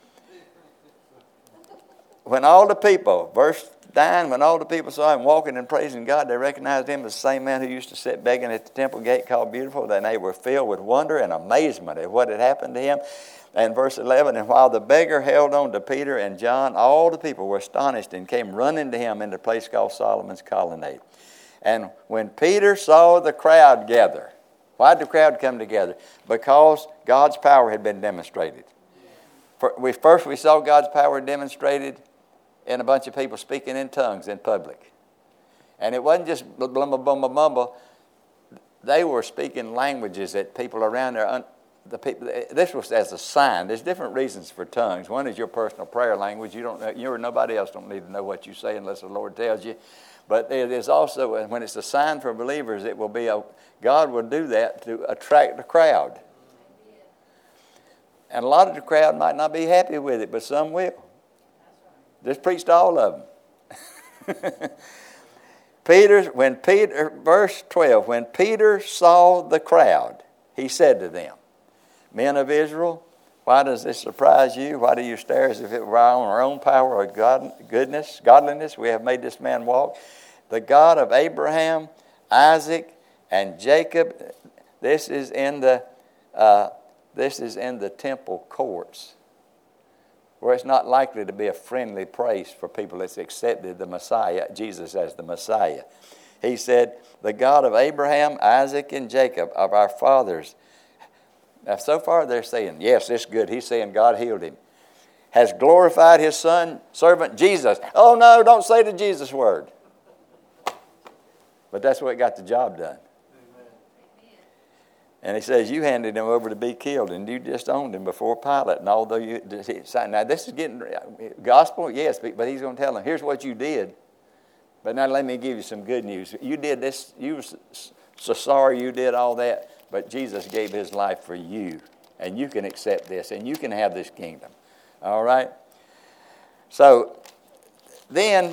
When all the people, verse nine, when all the people saw him walking and praising God, they recognized him as the same man who used to sit begging at the temple gate called Beautiful. Then they were filled with wonder and amazement at what had happened to him. And verse eleven, and while the beggar held on to Peter and John, all the people were astonished and came running to him in the place called Solomon's Colonnade. And when Peter saw the crowd gather, why did the crowd come together? Because God's power had been demonstrated. we first we saw God's power demonstrated in a bunch of people speaking in tongues in public. And it wasn't just blumble, blumble, mumble. They were speaking languages that people around there, the people, this was as a sign. There's different reasons for tongues. One is your personal prayer language. You don't, you or nobody else don't need to know what you say unless the Lord tells you. But it is also, when it's a sign for believers, it will be a, God will do that to attract the crowd. And a lot of the crowd might not be happy with it, but some will. Just preach to all of them. Peter, when Peter, verse twelve, when Peter saw the crowd, he said to them, "Men of Israel, why does this surprise you? Why do you stare as if it were on our own power or God, goodness, godliness? We have made this man walk. The God of Abraham, Isaac, and Jacob." This is in the uh, this is in the temple courts, where it's not likely to be a friendly place for people that's accepted the Messiah, Jesus as the Messiah. He said, "The God of Abraham, Isaac, and Jacob, of our fathers." Now, so far they're saying, yes, it's good. He's saying God healed him. "Has glorified his son, servant Jesus." Oh, no, don't say the Jesus word. But that's what got the job done. And he says, you handed him over to be killed, and you just owned him before Pilate. And although you, now this is getting gospel, yes, but he's going to tell them, here's what you did. But now let me give you some good news. You did this, you were so sorry you did all that, but Jesus gave his life for you. And you can accept this, and you can have this kingdom. All right? So then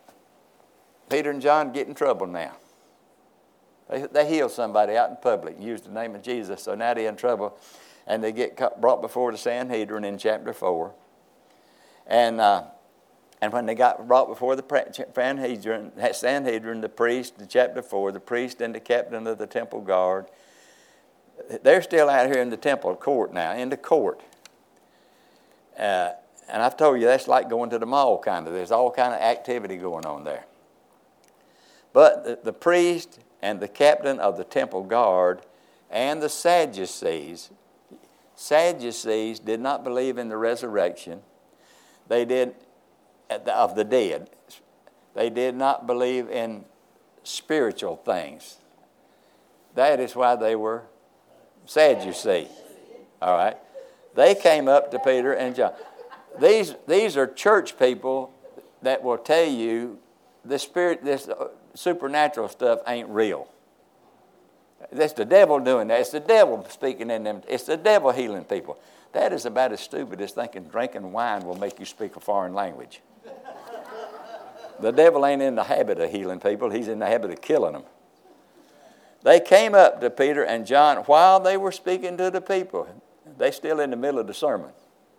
Peter and John get in trouble now. They, they heal somebody out in public and use the name of Jesus. So now they're in trouble. And they get brought before the Sanhedrin in chapter four. And uh, and when they got brought before the Sanhedrin, Sanhedrin, the priest, in chapter four, the priest and the captain of the temple guard, they're still out here in the temple court now, in the court. Uh, and I've told you, that's like going to the mall kind of. There's all kind of activity going on there. But the, the priest and the captain of the temple guard and the Sadducees, Sadducees did not believe in the resurrection. They did, of the dead. They did not believe in spiritual things. That is why they were Sadducees. All right. They came up to Peter and John. These, these are church people that will tell you the spirit, this supernatural stuff ain't real. That's the devil doing that. It's the devil speaking in them. It's the devil healing people. That is about as stupid as thinking drinking wine will make you speak a foreign language. The devil ain't in the habit of healing people. He's in the habit of killing them. They came up to Peter and John while they were speaking to the people. They're still in the middle of the sermon.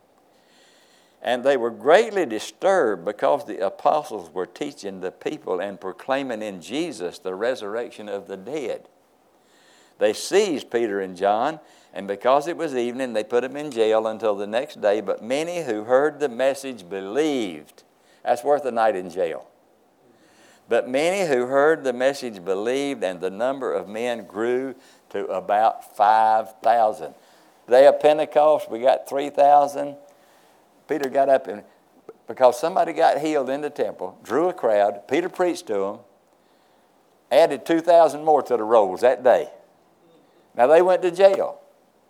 And they were greatly disturbed because the apostles were teaching the people and proclaiming in Jesus the resurrection of the dead. They seized Peter and John, and because it was evening, they put them in jail until the next day. But many who heard the message believed. That's worth a night in jail. But many who heard the message believed, and the number of men grew to about five thousand. Day of Pentecost, we got three thousand. Peter got up, and because somebody got healed in the temple, drew a crowd. Peter preached to them, added two thousand more to the rolls that day. Now they went to jail.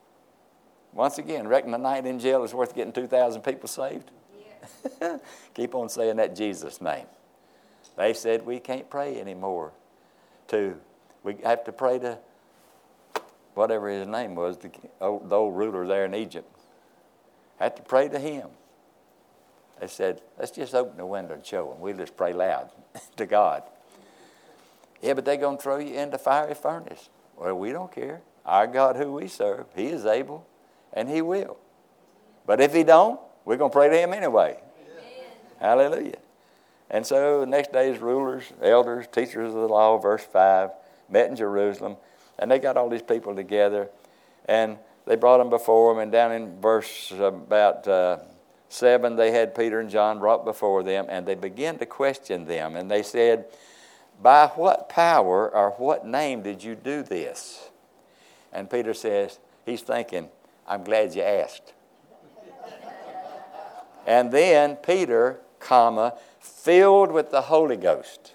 Once again, reckon a night in jail is worth getting two thousand people saved? Yeah. Keep on saying that Jesus' name. They said we can't pray anymore. To we have to pray to whatever his name was, the old, the old ruler there in Egypt. Had to pray to him. They said, let's just open the window and show him. We'll just pray loud to God. Yeah, but they're going to throw you in the fiery furnace. Well, we don't care. Our God who we serve, he is able and he will. But if he don't, we're going to pray to him anyway. Amen. Hallelujah. And so the next day's rulers, elders, teachers of the law, verse five, met in Jerusalem. And they got all these people together. And they brought them before them. And down in verse about uh, seven, they had Peter and John brought before them. And they began to question them. And they said, by what power or what name did you do this? And Peter says, he's thinking, I'm glad you asked. And then Peter, comma, filled with the Holy Ghost.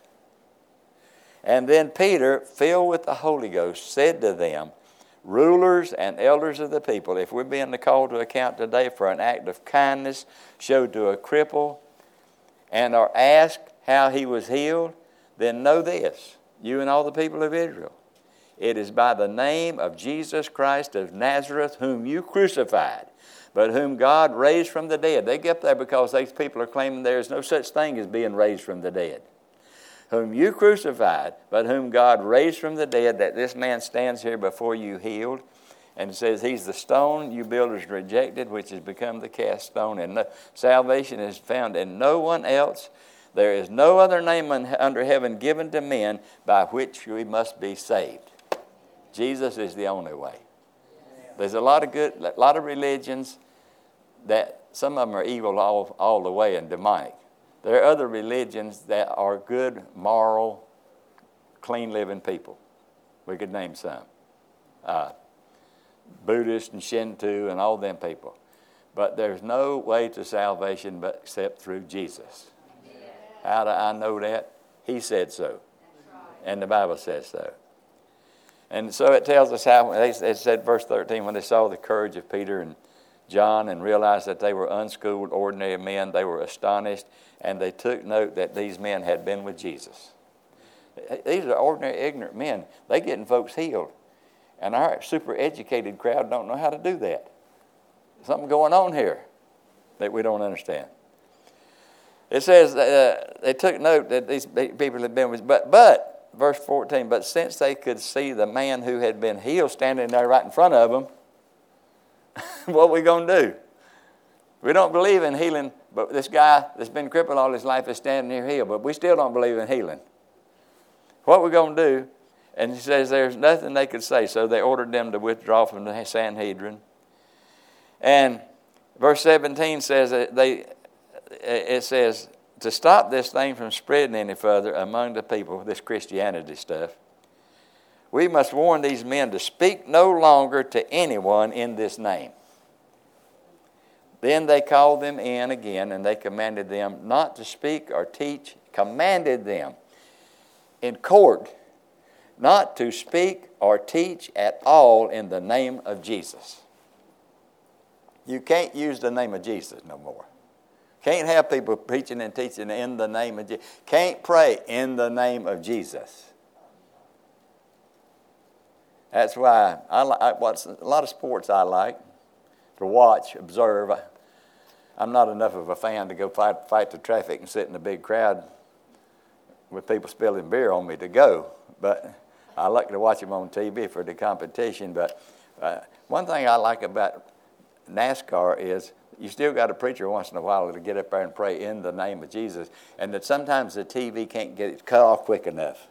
And then Peter, filled with the Holy Ghost, said to them, rulers and elders of the people, if we're being called to account today for an act of kindness showed to a cripple and are asked how he was healed, then know this, you and all the people of Israel. It is by the name of Jesus Christ of Nazareth, whom you crucified, but whom God raised from the dead. They get there because these people are claiming there is no such thing as being raised from the dead. Whom you crucified, but whom God raised from the dead, that this man stands here before you healed. And it says, he's the stone you builders rejected, which has become the cast stone. And no, salvation is found in no one else. There is no other name under heaven given to men by which we must be saved. Jesus is the only way. There's a lot of good, a lot of religions that some of them are evil all, all the way and demonic. There are other religions that are good, moral, clean-living people. We could name some. Uh, Buddhist and Shinto and all them people. But there's no way to salvation but except through Jesus. Yeah. How do I know that? He said so. Right. And the Bible says so. And so it tells us how, it said verse thirteen, when they saw the courage of Peter and John and realized that they were unschooled, ordinary men, they were astonished, and they took note that these men had been with Jesus. These are ordinary, ignorant men. They're getting folks healed. And our super educated crowd don't know how to do that. Something going on here that we don't understand. It says uh, they took note that these people had been with, but, but, verse fourteen, but since they could see the man who had been healed standing there right in front of them, what are we going to do? We don't believe in healing, but this guy that's been crippled all his life is standing here healed, but we still don't believe in healing. What are we going to do? And he says there's nothing they could say, so they ordered them to withdraw from the Sanhedrin. And verse seventeen says that they, it says, to stop this thing from spreading any further among the people, this Christianity stuff, we must warn these men to speak no longer to anyone in this name. Then they called them in again, and they commanded them not to speak or teach, commanded them in court not to speak or teach at all in the name of Jesus. You can't use the name of Jesus no more. Can't have people preaching and teaching in the name of Jesus. Can't pray in the name of Jesus. That's why I like what's a lot of sports I like to watch, observe. I'm not enough of a fan to go fight fight the traffic and sit in a big crowd with people spilling beer on me to go, but I like to watch them on T V for the competition. But uh, one thing I like about NASCAR is you still got a preacher once in a while to get up there and pray in the name of Jesus, and that sometimes the T V can't get it cut off quick enough.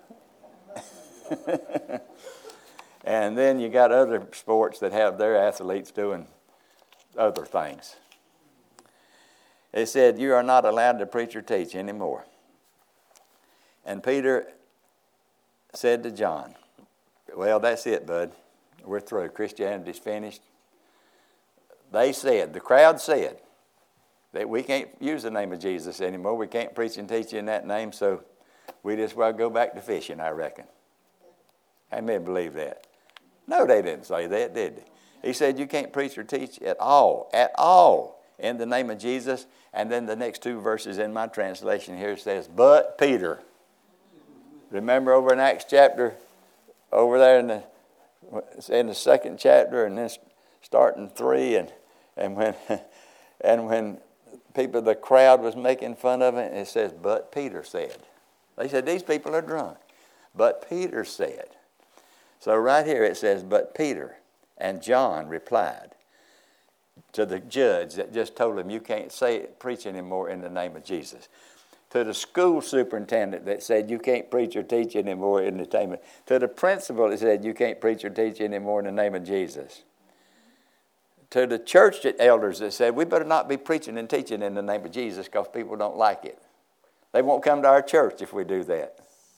And then you got other sports that have their athletes doing other things. It said, you are not allowed to preach or teach anymore. And Peter said to John, well, that's it, bud. We're through. Christianity's finished. They said, the crowd said, that we can't use the name of Jesus anymore. We can't preach and teach in that name, so we just well go back to fishing, I reckon. How many believe that? No, they didn't say that, did they? He said, you can't preach or teach at all, at all, in the name of Jesus. And then the next two verses in my translation here says, but Peter. Remember over in Acts chapter, over there in the in the second chapter, and then starting three, and and when and when people, the crowd was making fun of it, it says, but Peter said. They said, these people are drunk. But Peter said. So right here it says, but Peter and John replied to the judge that just told him, you can't say preach anymore in the name of Jesus. To the school superintendent that said, you can't preach or teach anymore in the name of, to the principal that said, you can't preach or teach anymore in the name of Jesus. To the church elders that said, we better not be preaching and teaching in the name of Jesus because people don't like it. They won't come to our church if we do that.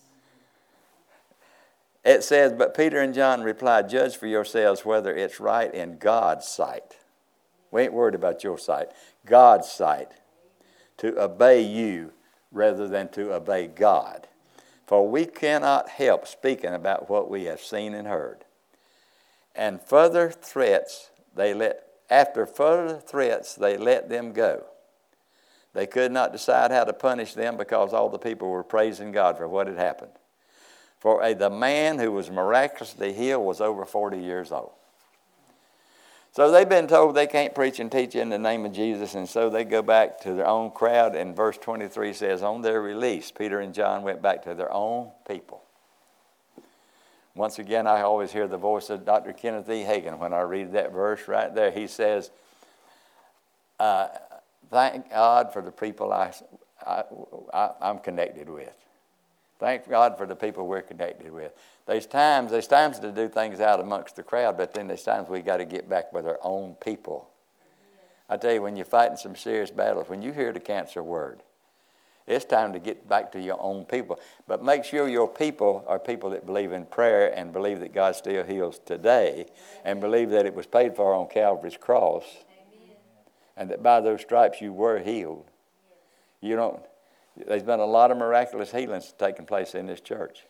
It says, but Peter and John replied, judge for yourselves whether it's right in God's sight. We ain't worried about your sight. God's sight. to obey you rather than to obey God. For we cannot help speaking about what we have seen and heard. And further threats, they let, after further threats, they let them go. They could not decide how to punish them because all the people were praising God for what had happened. For a, the man who was miraculously healed was over forty years old. So they've been told they can't preach and teach in the name of Jesus, and so they go back to their own crowd, and verse twenty-three says, on their release, Peter and John went back to their own people. Once again, I always hear the voice of Doctor Kenneth E. Hagin when I read that verse right there. He says, uh, thank God for the people I, I, I, I'm connected with. Thank God for the people we're connected with. There's times, there's times to do things out amongst the crowd, but then there's times we got to get back with our own people. I tell you, when you're fighting some serious battles, when you hear the cancer word, it's time to get back to your own people. But make sure your people are people that believe in prayer and believe that God still heals today and believe that it was paid for on Calvary's cross. Amen. And that by those stripes you were healed. You don't. There's been a lot of miraculous healings taking place in this church.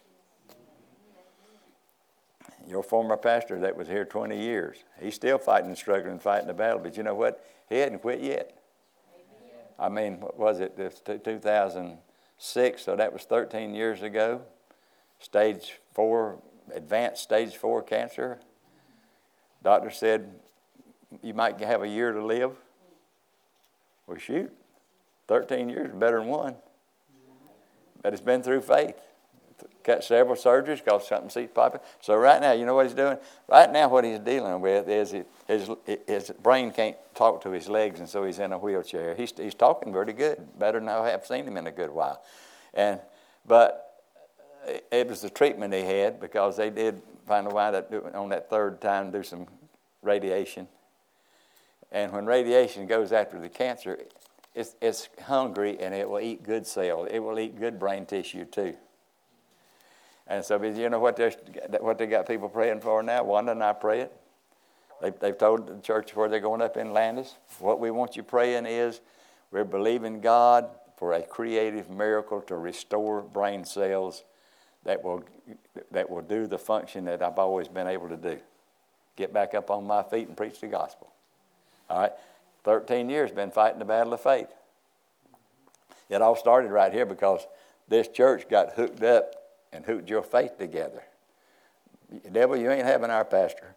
Your former pastor that was here twenty years, he's still fighting and struggling, fighting the battle. But you know what? He hadn't quit yet. I mean, what was it? This two thousand six, so that was thirteen years ago. Stage four, advanced stage four cancer. Doctor said, you might have a year to live. Well, shoot, thirteen years is better than one. But it's been through faith. Got several surgeries because something seems popping. So right now, you know what he's doing? Right now what he's dealing with is he, his, his brain can't talk to his legs, and so he's in a wheelchair. He's, he's talking pretty good, better than I have seen him in a good while. And But it was the treatment he had because they did finally wind up doing, on that third time, do some radiation. And when radiation goes after the cancer, it's, it's hungry and it will eat good cells. It will eat good brain tissue too. And so, you know what, what they got people praying for now? Wanda and I pray it. They, they've told the church where they're going up in Landis, what we want you praying is we're believing God for a creative miracle to restore brain cells that will, that will do the function that I've always been able to do. Get back up on my feet and preach the gospel. All right? thirteen years been fighting the battle of faith. It all started right here because this church got hooked up and hooked your faith together. Devil, you ain't having our pastor.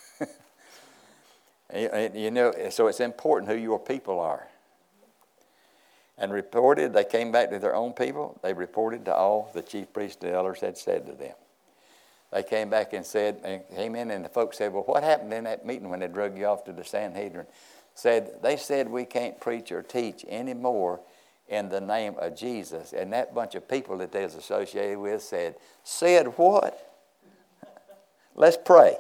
You know, so it's important who your people are. And reported, they came back to their own people. They reported to all the chief priests and elders had said to them. They came back and said, and came in, and the folks said, well, what happened in that meeting when they drug you off to the Sanhedrin? Said, they said we can't preach or teach anymore in the name of Jesus. And that bunch of people that they was associated with said, said what? Let's pray.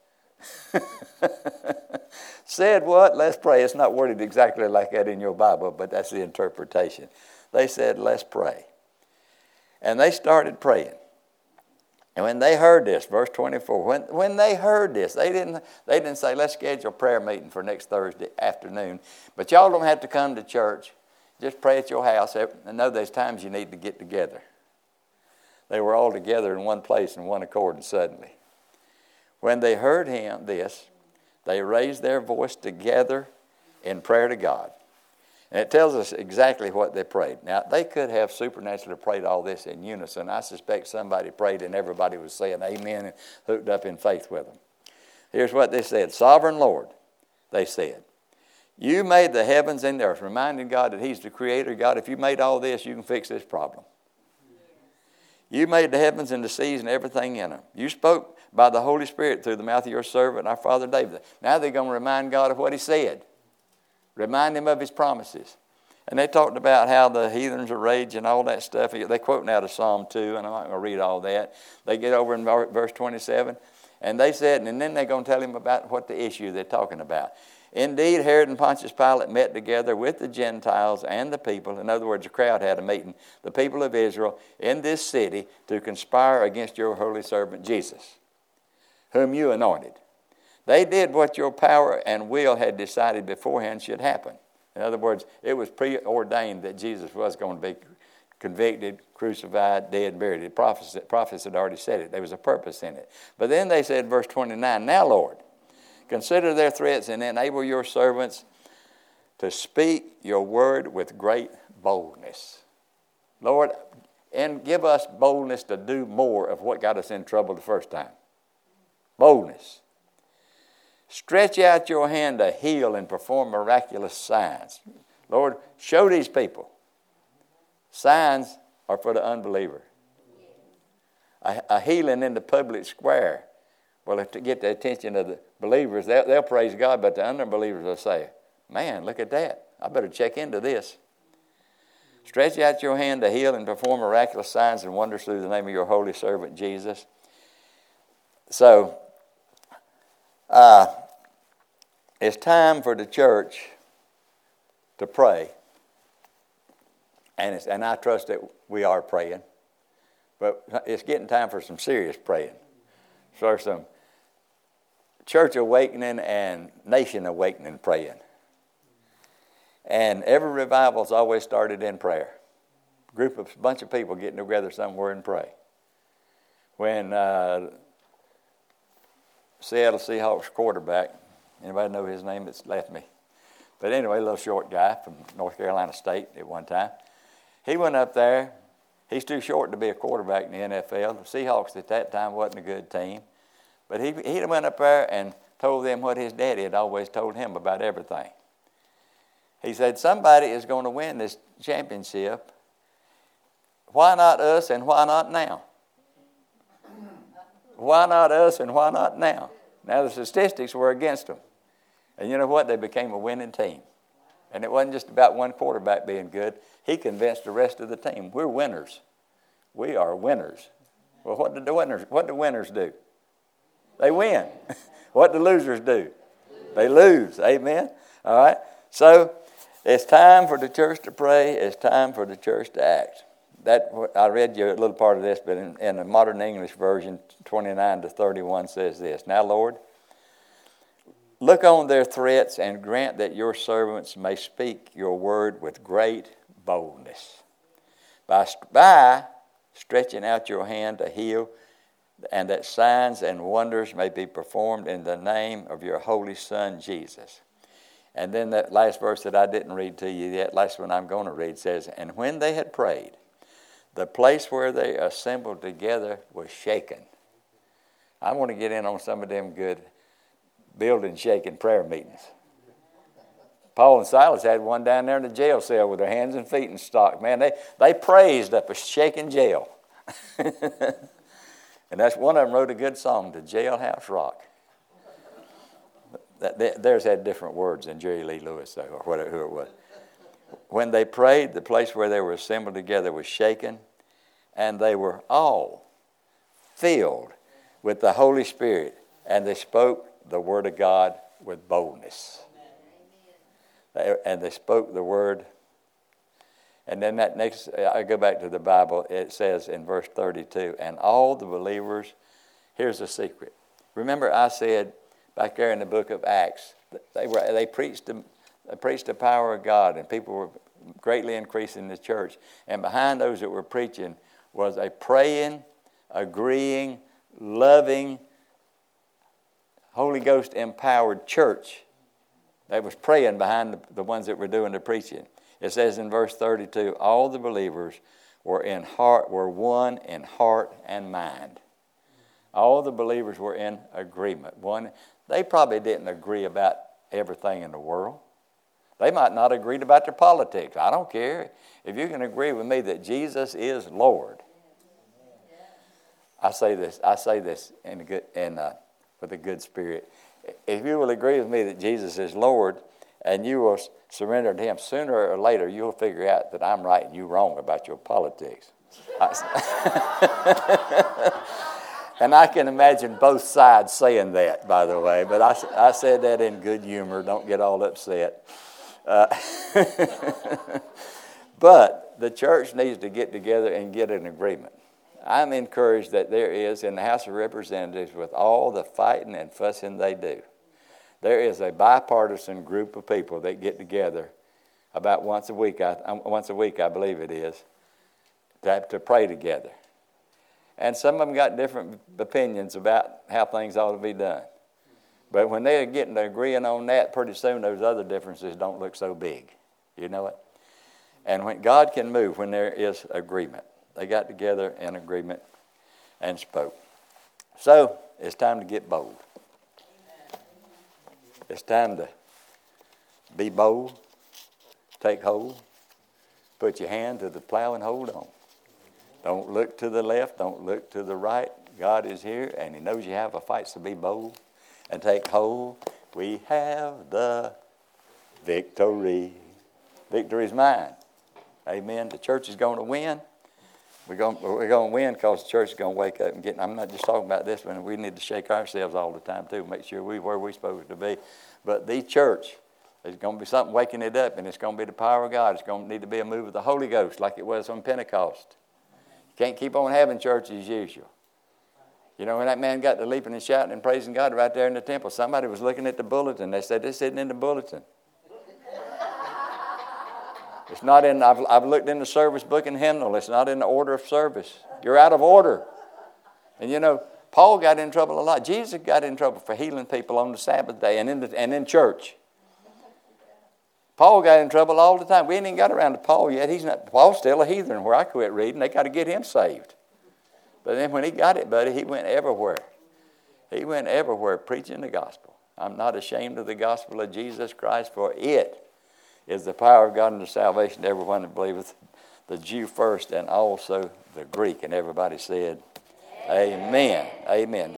Said what? Let's pray. It's not worded exactly like that in your Bible, but that's the interpretation. They said, let's pray. And they started praying. And when they heard this, verse twenty-four, when, when they heard this, they didn't, they didn't say, let's schedule a prayer meeting for next Thursday afternoon. But y'all don't have to come to church. Just pray at your house. I know there's times you need to get together. They were all together in one place in one accord, and suddenly, when they heard him, this, they raised their voice together in prayer to God. And it tells us exactly what they prayed. Now, they could have supernaturally prayed all this in unison. I suspect somebody prayed and everybody was saying amen and hooked up in faith with them. Here's what they said. Sovereign Lord, they said, you made the heavens and the earth, reminding God that he's the creator. God, if you made all this, you can fix this problem. You made the heavens and the seas and everything in them. You spoke by the Holy Spirit through the mouth of your servant, our father David. Now they're going to remind God of what he said. Remind him of his promises. And they talked about how the heathens are raging and all that stuff. They're quoting out of Psalm two, and I'm not going to read all that. They get over in verse twenty-seven, and they said, and then they're going to tell him about what the issue they're talking about. Indeed, Herod and Pontius Pilate met together with the Gentiles and the people. In other words, the crowd had a meeting, the people of Israel, in this city to conspire against your holy servant Jesus, whom you anointed. They did what your power and will had decided beforehand should happen. In other words, it was preordained that Jesus was going to be convicted, crucified, dead, buried. The prophets, prophets had already said it. There was a purpose in it. But then they said, verse twenty-nine, now, Lord, consider their threats and enable your servants to speak your word with great boldness. Lord, and give us boldness to do more of what got us in trouble the first time. Boldness. Stretch out your hand to heal and perform miraculous signs. Lord, show these people. Signs are for the unbeliever. A, a healing in the public square will have to get the attention of the believers. They'll, they'll praise God, but the unbelievers will say, man, look at that. I better check into this. Stretch out your hand to heal and perform miraculous signs and wonders through the name of your holy servant, Jesus. So, uh, it's time for the church to pray. And, it's, and I trust that we are praying. But it's getting time for some serious praying. So some church awakening and nation awakening praying. And every revival's always started in prayer. A group of a bunch of people getting together somewhere and pray. When uh, Seattle Seahawks quarterback, anybody know his name? It's left me. But anyway, a little short guy from North Carolina State at one time. He went up there. He's too short to be a quarterback in the N F L. The Seahawks at that time wasn't a good team. But he, he went up there and told them what his daddy had always told him about everything. He said, somebody is going to win this championship. Why not us and why not now? Why not us and why not now? Now the statistics were against them. And you know what? They became a winning team. And it wasn't just about one quarterback being good. He convinced the rest of the team. We're winners. We are winners. Well, what did the winners, what do winners do? They win. What do losers do? They lose. Amen? All right? So, it's time for the church to pray. It's time for the church to act. That I read you a little part of this, but in, in the modern English version, twenty-nine to thirty-one says this. Now, Lord, look on their threats and grant that your servants may speak your word with great boldness. By, by stretching out your hand to heal, and that signs and wonders may be performed in the name of your holy Son, Jesus. And then that last verse that I didn't read to you yet, last one I'm going to read, says, and when they had prayed, the place where they assembled together was shaken. I want to get in on some of them good building shaking prayer meetings. Paul and Silas had one down there in the jail cell with their hands and feet in stock. Man, they, they praised up a shaking jail. And that's one of them wrote a good song, The Jailhouse Rock. That, that, theirs had different words than Jerry Lee Lewis, though, or whatever who it was. When they prayed, the place where they were assembled together was shaken, and they were all filled with the Holy Spirit, and they spoke the word of God with boldness. They, and they spoke the word. And then that next, I go back to the Bible, it says in verse thirty-two, and all the believers, here's the secret. Remember I said back there in the book of Acts, they were they preached the, they preached the power of God, and people were greatly increasing the church. And behind those that were preaching was a praying, agreeing, loving, Holy Ghost empowered church that was praying behind the, the ones that were doing the preaching. It says in verse thirty-two, all the believers were in heart, were one in heart and mind. All the believers were in agreement. One, they probably didn't agree about everything in the world. They might not agree about their politics. I don't care. If you can agree with me that Jesus is Lord. I say this, I say this in a good, in a, with a good spirit. If you will agree with me that Jesus is Lord and you will surrender to him, sooner or later you'll figure out that I'm right and you're wrong about your politics. And I can imagine both sides saying that, by the way. But I, I said that in good humor. Don't get all upset. Uh, but the church needs to get together and get an agreement. I'm encouraged that there is in the House of Representatives, with all the fighting and fussing they do, there is a bipartisan group of people that get together about once a week. I, once a week, I believe it is, to have to pray together. And some of them got different opinions about how things ought to be done. But when they're getting to agreeing on that, pretty soon those other differences don't look so big. You know it? And when God can move, when there is agreement. They got together in agreement and spoke. So, it's time to get bold. It's time to be bold, take hold, put your hand to the plow and hold on. Don't look to the left, don't look to the right. God is here and He knows you have a fight, so be bold and take hold. We have the victory. Victory is mine. Amen. The church is going to win. We're going, we're going to win because the church is going to wake up and get. I'm not just talking about this one. We need to shake ourselves all the time too. Make sure we're where we're supposed to be. But the church, there's going to be something waking it up, and it's going to be the power of God. It's going to need to be a move of the Holy Ghost like it was on Pentecost. You can't keep on having church as usual. You know, when that man got to leaping and shouting and praising God right there in the temple, somebody was looking at the bulletin. They said, this isn't in the bulletin. It's not in, I've, I've looked in the service book and hymnal. It's not in the order of service. You're out of order. And you know, Paul got in trouble a lot. Jesus got in trouble for healing people on the Sabbath day and in, the, and in church. Paul got in trouble all the time. We ain't even got around to Paul yet. He's not. Paul's still a heathen where I quit reading. They got to get him saved. But then when he got it, buddy, he went everywhere. He went everywhere preaching the gospel. I'm not ashamed of the gospel of Jesus Christ, for it is the power of God and the salvation to everyone that believeth, the Jew first and also the Greek. And everybody said, Amen. Amen. Amen.